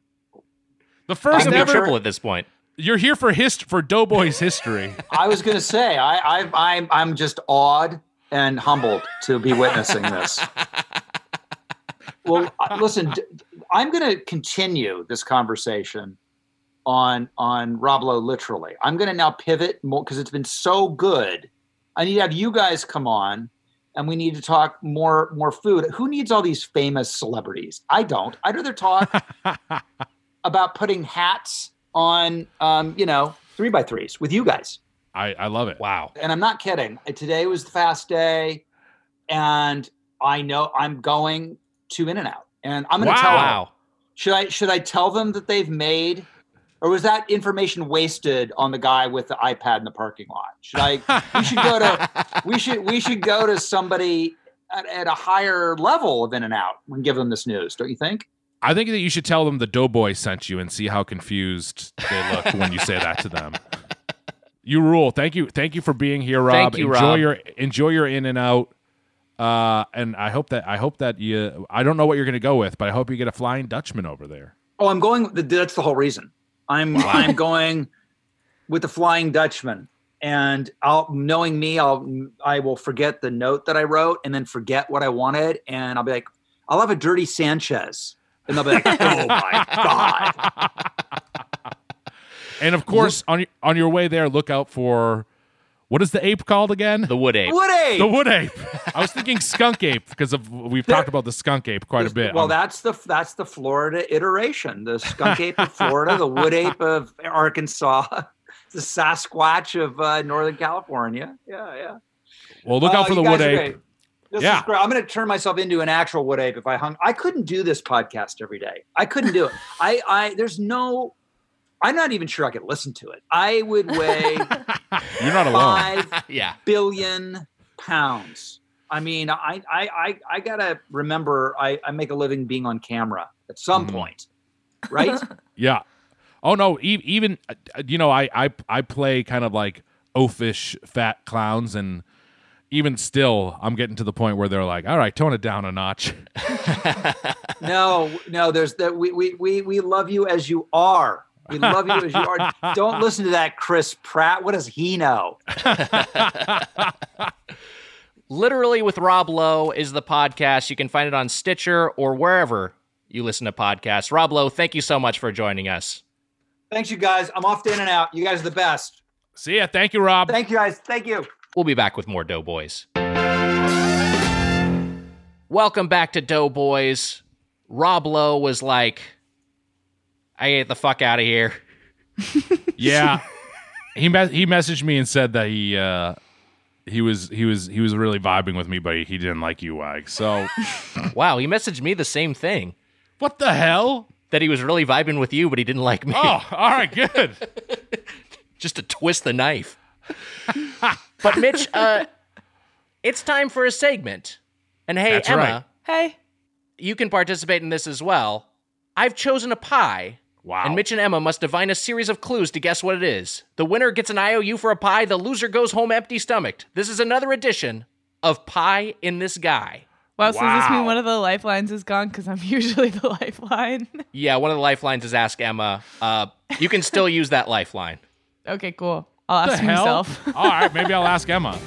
The I first can be ever. triple at this point. You're here for hist for Doughboy's history. I was going to say, I, I, I'm, I'm just awed and humbled to be witnessing this. Well, uh, listen, d- I'm going to continue this conversation on on Rob Lowe. Literally, I'm going to now pivot more because it's been so good. I need to have you guys come on, and we need to talk more more food. Who needs all these famous celebrities? I don't. I'd rather talk about putting hats on, um, you know, three by threes with you guys. I, I love it. Wow. And I'm not kidding. Today was the fast day, and I know I'm going to In-N-Out, and I'm going to tell them. Wow. Should I should I tell them that they've made, or was that information wasted on the guy with the iPad in the parking lot? Should I? we should go to. We should we should go to somebody at, at a higher level of In-N-Out and give them this news. Don't you think? I think that you should tell them the Doughboy sent you and see how confused they look when you say that to them. You rule. Thank you. Thank you for being here, Rob. Thank you, enjoy Rob. your enjoy your In-N-Out. Uh, and I hope that I hope that you. I don't know what you're going to go with, but I hope you get a Flying Dutchman over there. Oh, I'm going. That's the whole reason. I'm I'm going with the Flying Dutchman, and I'll knowing me, I'll I will forget the note that I wrote, and then forget what I wanted, and I'll be like, I'll have a Dirty Sanchez, and they'll be like, oh my god. And of course, on on your way there, look out for What is the ape called again? The wood ape. Wood ape. The wood ape. I was thinking skunk ape because of we've talked about the skunk ape quite a bit. Well, Um, that's the that's the Florida iteration. The skunk ape of Florida, the wood ape of Arkansas, the Sasquatch of uh, Northern California. Yeah, yeah. well, look Uh, out for the you guys wood are ape. great. This Yeah. is great. I'm going to turn myself into an actual wood ape if I hung. I couldn't do this podcast every day. I couldn't do it. I, I, there's no. I'm not even sure I could listen to it. I would weigh You're not alone. five Yeah. billion pounds. I mean, I, I, I, I gotta remember. I, I make a living being on camera at some Mhm. point, right? Yeah. Oh no. E- even uh, you know, I I I play kind of like oafish fat clowns, and even still, I'm getting to the point where they're like, "All right, tone it down a notch." No, no. There's that. We, we, we, we love you as you are. We love you as you are. Don't listen to that Chris Pratt. What does he know? Literally with Rob Lowe is the podcast. You can find it on Stitcher or wherever you listen to podcasts. Rob Lowe, thank you so much for joining us. Thanks, you guys. I'm off to In and Out. You guys are the best. See ya. Thank you, Rob. Thank you, guys. Thank you. We'll be back with more Doughboys. Welcome back to Doughboys. Rob Lowe was like, I get the fuck out of here. Yeah. he me- he messaged me and said that he uh, he was he was he was really vibing with me, but he, he didn't like you, Wag. So Wow, he messaged me the same thing. what the hell? That he was really vibing with you, but he didn't like me. Oh, all right, good. Just to twist the knife. But Mitch, uh, it's time for a segment. And hey, That's Emma, right. Hey. you can participate in this as well. I've chosen a pie. Wow. And Mitch and Emma must divine a series of clues to guess what it is. The winner gets an I O U for a pie. The loser goes home empty-stomached. This is another edition of Pie in This Guy. Wow, so does this Wow. mean one of the lifelines is gone? Because I'm usually the lifeline. Yeah, one of the lifelines is Ask Emma. Uh, you can still use that lifeline. Okay, cool. I'll What ask the hell? myself. All right, maybe I'll ask Emma.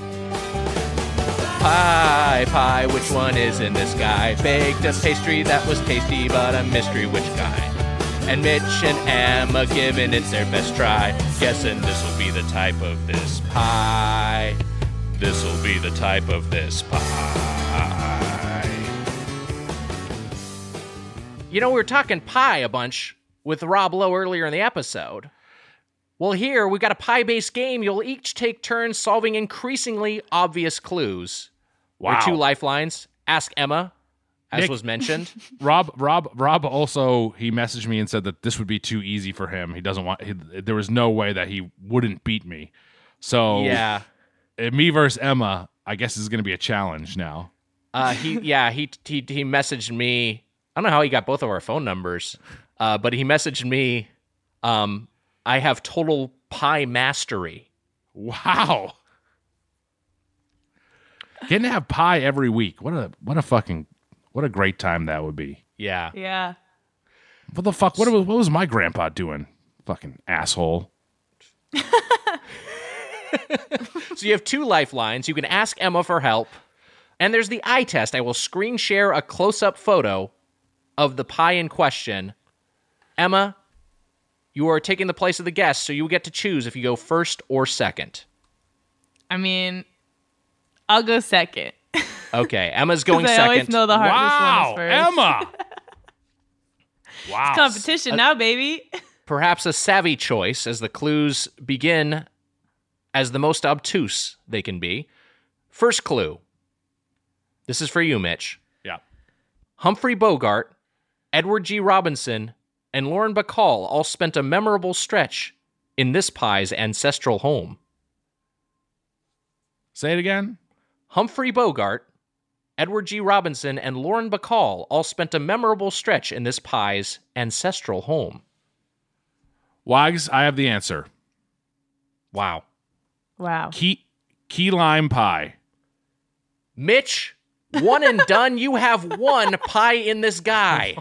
Pie, pie, which one is in this guy? Baked a pastry that was tasty, but a mystery, which kind? And Mitch and Emma giving it their best try. Guessing this will be the type of this pie. This will be the type of this pie. You know, we were talking pie a bunch with Rob Lowe earlier in the episode. Well, here we've got a pie-based game. You'll each take turns solving increasingly obvious clues. Wow. There are two lifelines. Ask Emma, as Nick- was mentioned. Rob, Rob, Rob also he messaged me and said that this would be too easy for him. He doesn't want. He, there was no way that he wouldn't beat me. So Yeah. uh, me versus Emma, I guess is going to be a challenge now. Uh, he, yeah, he, he he messaged me. I don't know how he got both of our phone numbers, uh, but he messaged me. Um, I have total pie mastery. Wow. Getting to have pie every week. What a what a fucking what a great time that would be. Yeah. Yeah. What the fuck? What was, what was my grandpa doing? Fucking asshole. So you have two lifelines. You can ask Emma for help. And there's the eye test. I will screen share a close-up photo of the pie in question. Emma, you are taking the place of the guest, so you get to choose if you go first or second. I mean, I'll go second. Okay, Emma's going 'Cause I second. always know the heartless Wow, one is first. Emma. Wow. Competition now, baby. Perhaps a savvy choice, as the clues begin as the most obtuse they can be. First clue. This is for you, Mitch. Yeah. Humphrey Bogart, Edward G. Robinson, and Lauren Bacall all spent a memorable stretch in this pie's ancestral home. Say it again. Humphrey Bogart, Edward G. Robinson, and Lauren Bacall all spent a memorable stretch in this pie's ancestral home. Wags, I have the answer. Wow. Wow. Key key lime pie. Mitch, one and done. You have one pie in this guy.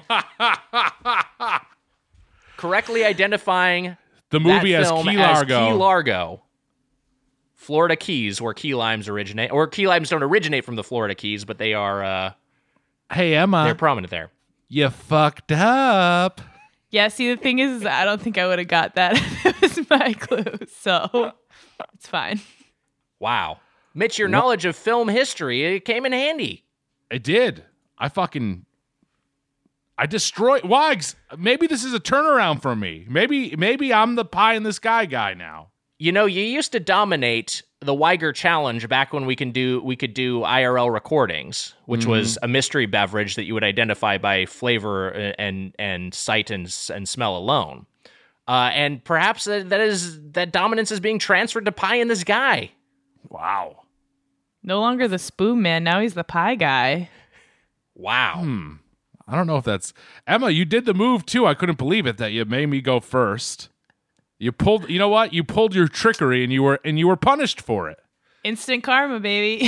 Correctly identifying The movie that as film Key as Largo. Key Largo. Florida Keys, where key limes originate. Or key limes don't originate from the Florida Keys, but they are uh, Hey Emma, they're prominent there. you fucked up. Yeah, see, the thing is, I don't think I would have got that if it was my clue. So it's fine. Wow. Mitch, your knowledge of film history, it came in handy. It did. I fucking I destroyed Wags. Maybe this is a turnaround for me. Maybe maybe I'm the pie in the sky guy now. You know, you used to dominate the Weiger Challenge back when we can do we could do I R L recordings, which mm-hmm. was a mystery beverage that you would identify by flavor and and sight and and smell alone. Uh, and perhaps that, that is that dominance is being transferred to pie in the sky. Wow. No longer the spoon man. Now he's the pie guy. Wow. Hmm. I don't know if that's Emma. You did the move too. I couldn't believe it that you made me go first. You pulled. You know what? You pulled your trickery, and you were and you were punished for it. Instant karma, baby.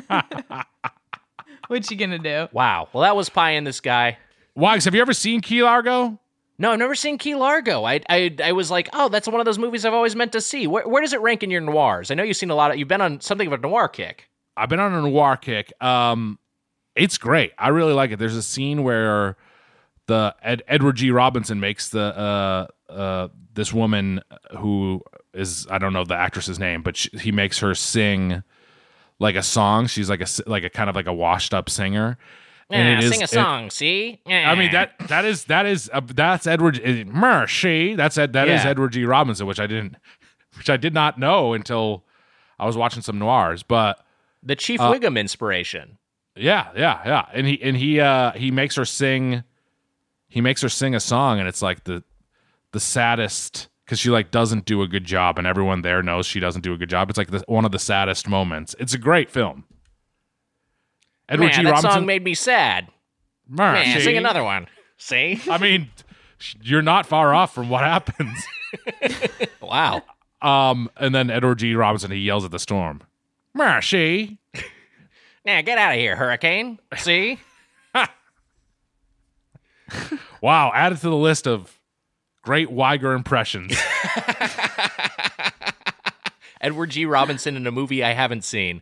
What you gonna do? Wow. Well, that was pie in the sky. Wags, have you ever seen Key Largo? No, I've never seen Key Largo. I, I I was like, oh, that's one of those movies I've always meant to see. Where where does it rank in your noirs? I know you've seen a lot of. You've been on something of a noir kick. I've been on a noir kick. Um, it's great. I really like it. There's a scene where the Ed, Edward G. Robinson makes the uh uh this woman who is I don't know the actress's name, but she, he makes her sing like a song. She's like a like a kind of like a washed up singer. Yeah, and sing is, a song. It, see, yeah. I mean that that is that is uh, that's Edward uh, Mercy. That's that yeah. is Edward G. Robinson, which I didn't, which I did not know until I was watching some noirs. But the Chief uh, Wiggum inspiration. Yeah, yeah, yeah. And he and he uh, he makes her sing. He makes her sing a song, and it's like the the saddest because she like doesn't do a good job, and everyone there knows she doesn't do a good job. It's like the, one of the saddest moments. It's a great film. Edward Man, G. that Robinson song made me sad. Mercy. Man, sing another one. See? I mean, you're not far off from what happens. Wow. Um, and then Edward G. Robinson, he yells at the storm, Mercy. Now get out of here, Hurricane. See? Wow, added to the list of great Weiger impressions. Edward G. Robinson in a movie I haven't seen.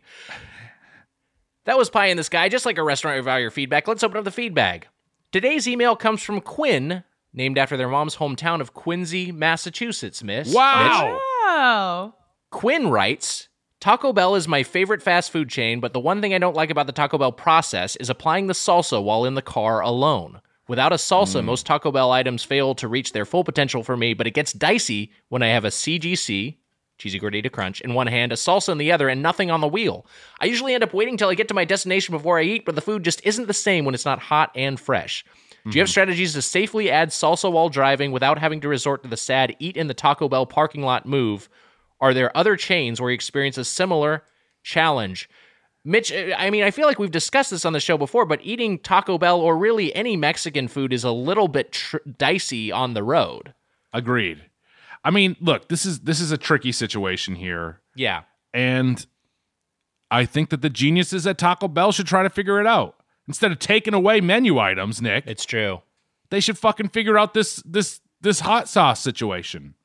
That was Pie in the Sky. Just like a restaurant review your feedback, let's open up the feedback. Today's email comes from Quinn, named after their mom's hometown of Quincy, Massachusetts, miss. Wow. Wow. Quinn writes, Taco Bell is my favorite fast food chain, but the one thing I don't like about the Taco Bell process is applying the salsa while in the car alone. Without a salsa, mm. most Taco Bell items fail to reach their full potential for me, but it gets dicey when I have a C G C, Cheesy Gordita Crunch, in one hand, a salsa in the other, and nothing on the wheel. I usually end up waiting till I get to my destination before I eat, but the food just isn't the same when it's not hot and fresh. Mm-hmm. Do you have strategies to safely add salsa while driving without having to resort to the sad eat in the Taco Bell parking lot move? Are there other chains where you experience a similar challenge? Mitch, I mean, I feel like we've discussed this on the show before, but eating Taco Bell or really any Mexican food is a little bit tr- dicey on the road. Agreed. I mean, look, this is this is a tricky situation here. Yeah. And I think that the geniuses at Taco Bell should try to figure it out. Instead of taking away menu items, Nick. It's true. They should fucking figure out this this this hot sauce situation.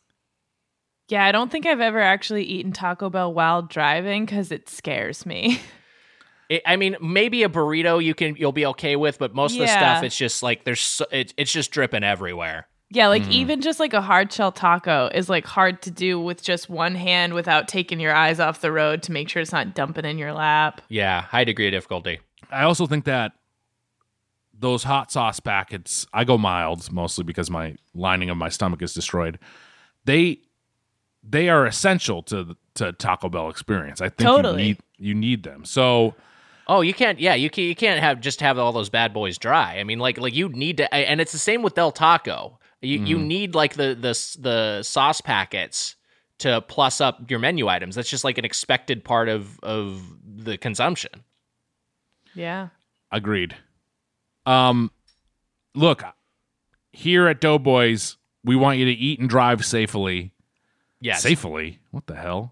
Yeah, I don't think I've ever actually eaten Taco Bell while driving because it scares me. It, I mean, maybe a burrito you can you'll be okay with, but most yeah. of the stuff it's just like there's so, it, it's just dripping everywhere. Yeah, like Mm-hmm. even just like a hard shell taco is like hard to do with just one hand without taking your eyes off the road to make sure it's not dumping in your lap. Yeah, high degree of difficulty. I also think that those hot sauce packets, I go mild mostly because my lining of my stomach is destroyed. They they are essential to the to Taco Bell experience. I think Totally. you need you need them. So Oh, you can't. Yeah, you can't, you can't have just have all those bad boys dry. I mean, like like you need to, and it's the same with Del Taco. You mm-hmm. you need like the the the sauce packets to plus up your menu items. That's just like an expected part of of the consumption. Yeah. agreed. Um, look, here at Doughboys, we want you to eat and drive safely. Yes. Safely? What the hell?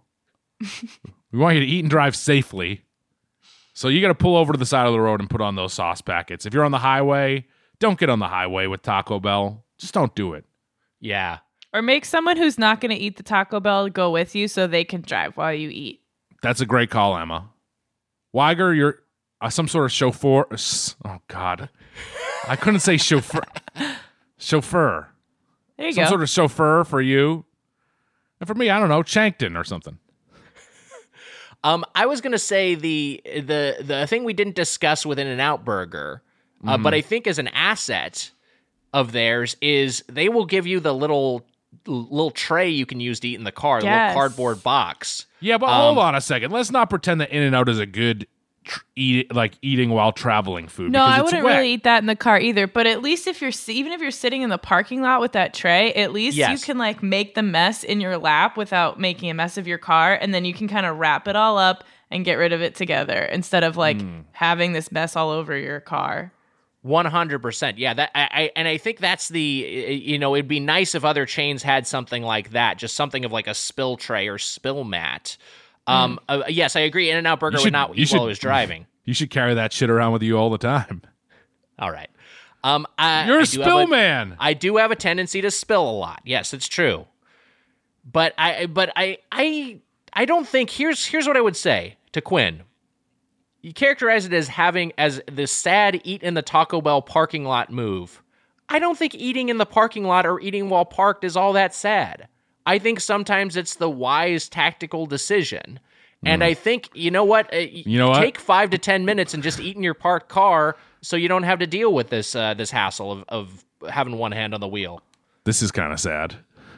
We want you to eat and drive safely. So you got to pull over to the side of the road and put on those sauce packets. If you're on the highway, don't get on the highway with Taco Bell. Just don't do it. Yeah. Or make someone who's not going to eat the Taco Bell go with you so they can drive while you eat. That's a great call, Emma. Weiger, you're uh, some sort of chauffeur. Oh, God. I couldn't say chauffeur. Chauffeur. There you some go. sort of chauffeur for you. And for me, I don't know, Chankton or something. Um, I was gonna say the the the thing we didn't discuss with In-N-Out Burger, uh, Mm-hmm. but I think as an asset of theirs is they will give you the little little tray you can use to eat in the car, the Yes. little cardboard box. Yeah, but Um, hold on a second. Let's not pretend that In-N-Out is a good tr- eat like eating while traveling food. No, because I it's wouldn't wet. really eat that in the car either. But at least if you're si- even if you're sitting in the parking lot with that tray, at least Yes. you can like make the mess in your lap without making a mess of your car, and then you can kind of wrap it all up and get rid of it together instead of like Hmm. having this mess all over your car. One hundred percent. Yeah, that I, I and I think that's the you know it'd be nice if other chains had something like that, just something of like a spill tray or spill mat. Um, uh, yes, I agree. In-N-Out Burger You would should- not you eat while I should- was driving. You should carry that shit around with you all the time. All right. Um, I, You're I a do have spill man. I do have a tendency to spill a lot. Yes, it's true. But I, but I, I, I don't think. Here's here's what I would say to Quinn. You characterize it as having as the sad eat in the Taco Bell parking lot move. I don't think eating in the parking lot or eating while parked is all that sad. I think sometimes it's the wise tactical decision. And I think, you know what? Uh, You know what? Take five to ten minutes and just eat in your parked car so you don't have to deal with this uh, this hassle of, of having one hand on the wheel. This is kind of sad.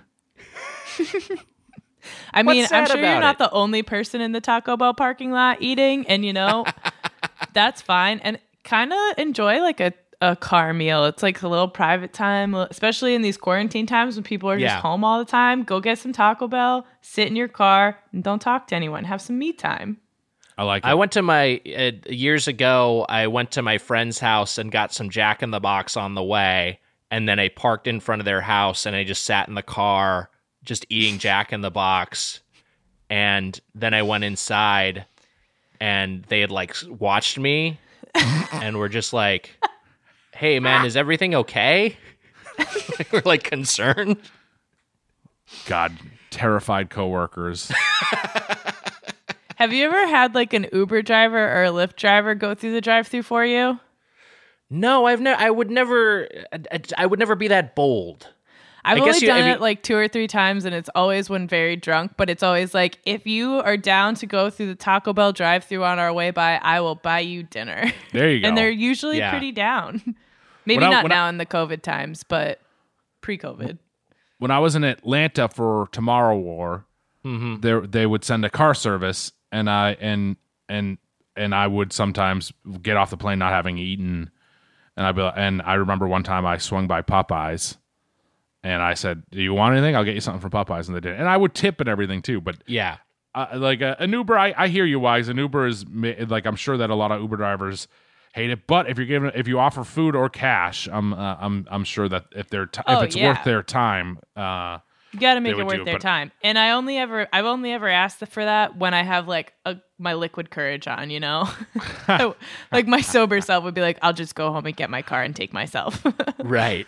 I mean, I'm sad sure you're about not it? the only person in the Taco Bell parking lot eating, and you know, that's fine. And kind of enjoy like a, a car meal. It's like a little private time, especially in these quarantine times when people are just Yeah. home all the time. Go get some Taco Bell, sit in your car, and don't talk to anyone. Have some me time. I like it. I went to my uh, years ago. I went to my friend's house and got some Jack in the Box on the way, and then I parked in front of their house and I just sat in the car, just eating Jack in the Box. And then I went inside, and they had like watched me, and were just like, "Hey, man, is everything okay?" They were like concerned. God, terrified coworkers. Have you ever had like an Uber driver or a Lyft driver go through the drive-thru for you? No, I've never. I would never. I, I would never be that bold. I've I only guess you- done have you- it like two or three times, and it's always when very drunk. But it's always like, if you are down to go through the Taco Bell drive-thru on our way by, I will buy you dinner. There you go. And they're usually Yeah. pretty down. Maybe When I- not when I- now in the COVID times, but pre-COVID. When I was in Atlanta for Tomorrow War, Mm-hmm. there they would send a car service, and I and and and I would sometimes get off the plane not having eaten, and I be like, and I remember one time I swung by Popeyes, and I said, "Do you want anything? I'll get you something from Popeyes," and they did, and I would tip and everything too, but. Yeah. Uh, like uh, an Uber, I, I hear you, Wise. An Uber is ma- like I'm sure that a lot of Uber drivers hate it, but if you're giving, if you offer food or cash, I'm uh, I'm I'm sure that if they're t- Oh, if it's yeah. worth their time, uh, You got to make They it would do worth it, their but- time. And I only ever, I've only ever asked for that when I have like a, my liquid courage on, you know? Like my sober self would be like, I'll just go home and get my car and take myself. Right.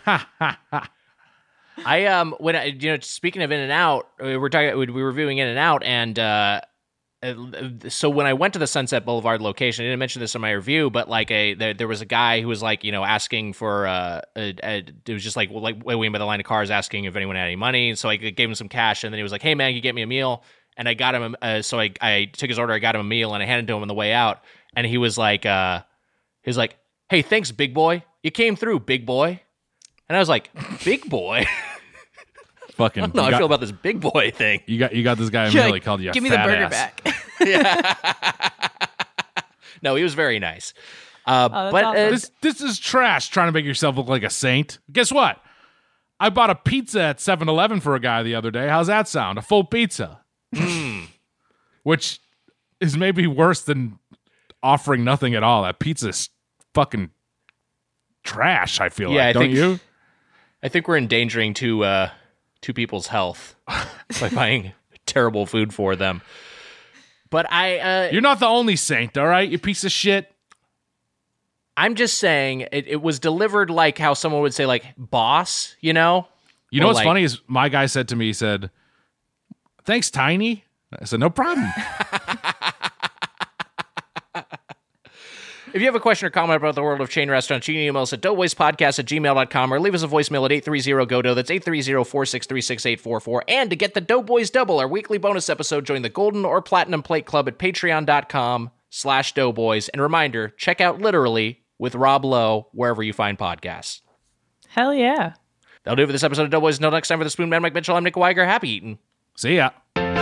I um when I, you know speaking of In-N-Out, we we're talking we were reviewing In-N-Out, and uh, uh, so when I went to the Sunset Boulevard location, I didn't mention this in my review, but like a there, there was a guy who was like you know asking for uh a, a, it was just like well, like waiting by the line of cars asking if anyone had any money, so I gave him some cash, and then he was like, hey man, can you get me a meal? And I got him uh, so I I took his order, I got him a meal, and I handed it to him on the way out, and he was like uh he was like, hey, thanks big boy, you came through big boy. And I was like, big boy? fucking. I don't know how you I got, feel about this big boy thing. you got you got this guy You're immediately like, called you a give me the fat burger ass. back. No, he was very nice. Uh, Oh, that's but awesome. uh, This this is trash. Trying to make yourself look like a saint. Guess what? I bought a pizza at seven eleven for a guy the other day. How's that sound? A full pizza, which is maybe worse than offering nothing at all. That pizza's fucking trash. I feel Yeah, like, I don't think- you? I think we're endangering two uh, two people's health by buying terrible food for them. But I, uh, You're not the only saint, all right? You piece of shit. I'm just saying it, it was delivered like how someone would say, like, boss, you know? You know Or what's like- funny is my guy said to me, he said, "Thanks, Tiny." I said, "No problem." If you have a question or comment about the world of chain restaurants, you can email us at doughboyspodcast at gmail dot com or leave us a voicemail at eight three zero G O D O. That's eight three zero, four six three, six eight four four. And to get the Doughboys Double, our weekly bonus episode, join the Golden or Platinum Plate Club at patreon dot com slash doughboys. And reminder, check out Literally with Rob Lowe wherever you find podcasts. Hell yeah. That'll do it for this episode of Doughboys. Until next time, for the Spoon Man, Mike Mitchell, I'm Nick Weiger. Happy eating. See ya.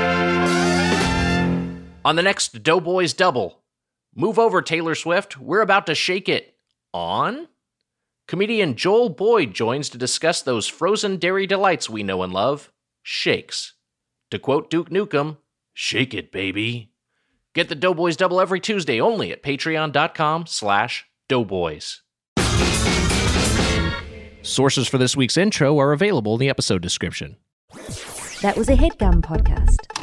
On the next Doughboys Double, move over, Taylor Swift. We're about to shake it on. Comedian Joel Boyd joins to discuss those frozen dairy delights we know and love, shakes. To quote Duke Nukem, shake it, baby. Get the Doughboys Double every Tuesday only at patreon dot com slash doughboys. Sources for this week's intro are available in the episode description. That was a HeadGum podcast.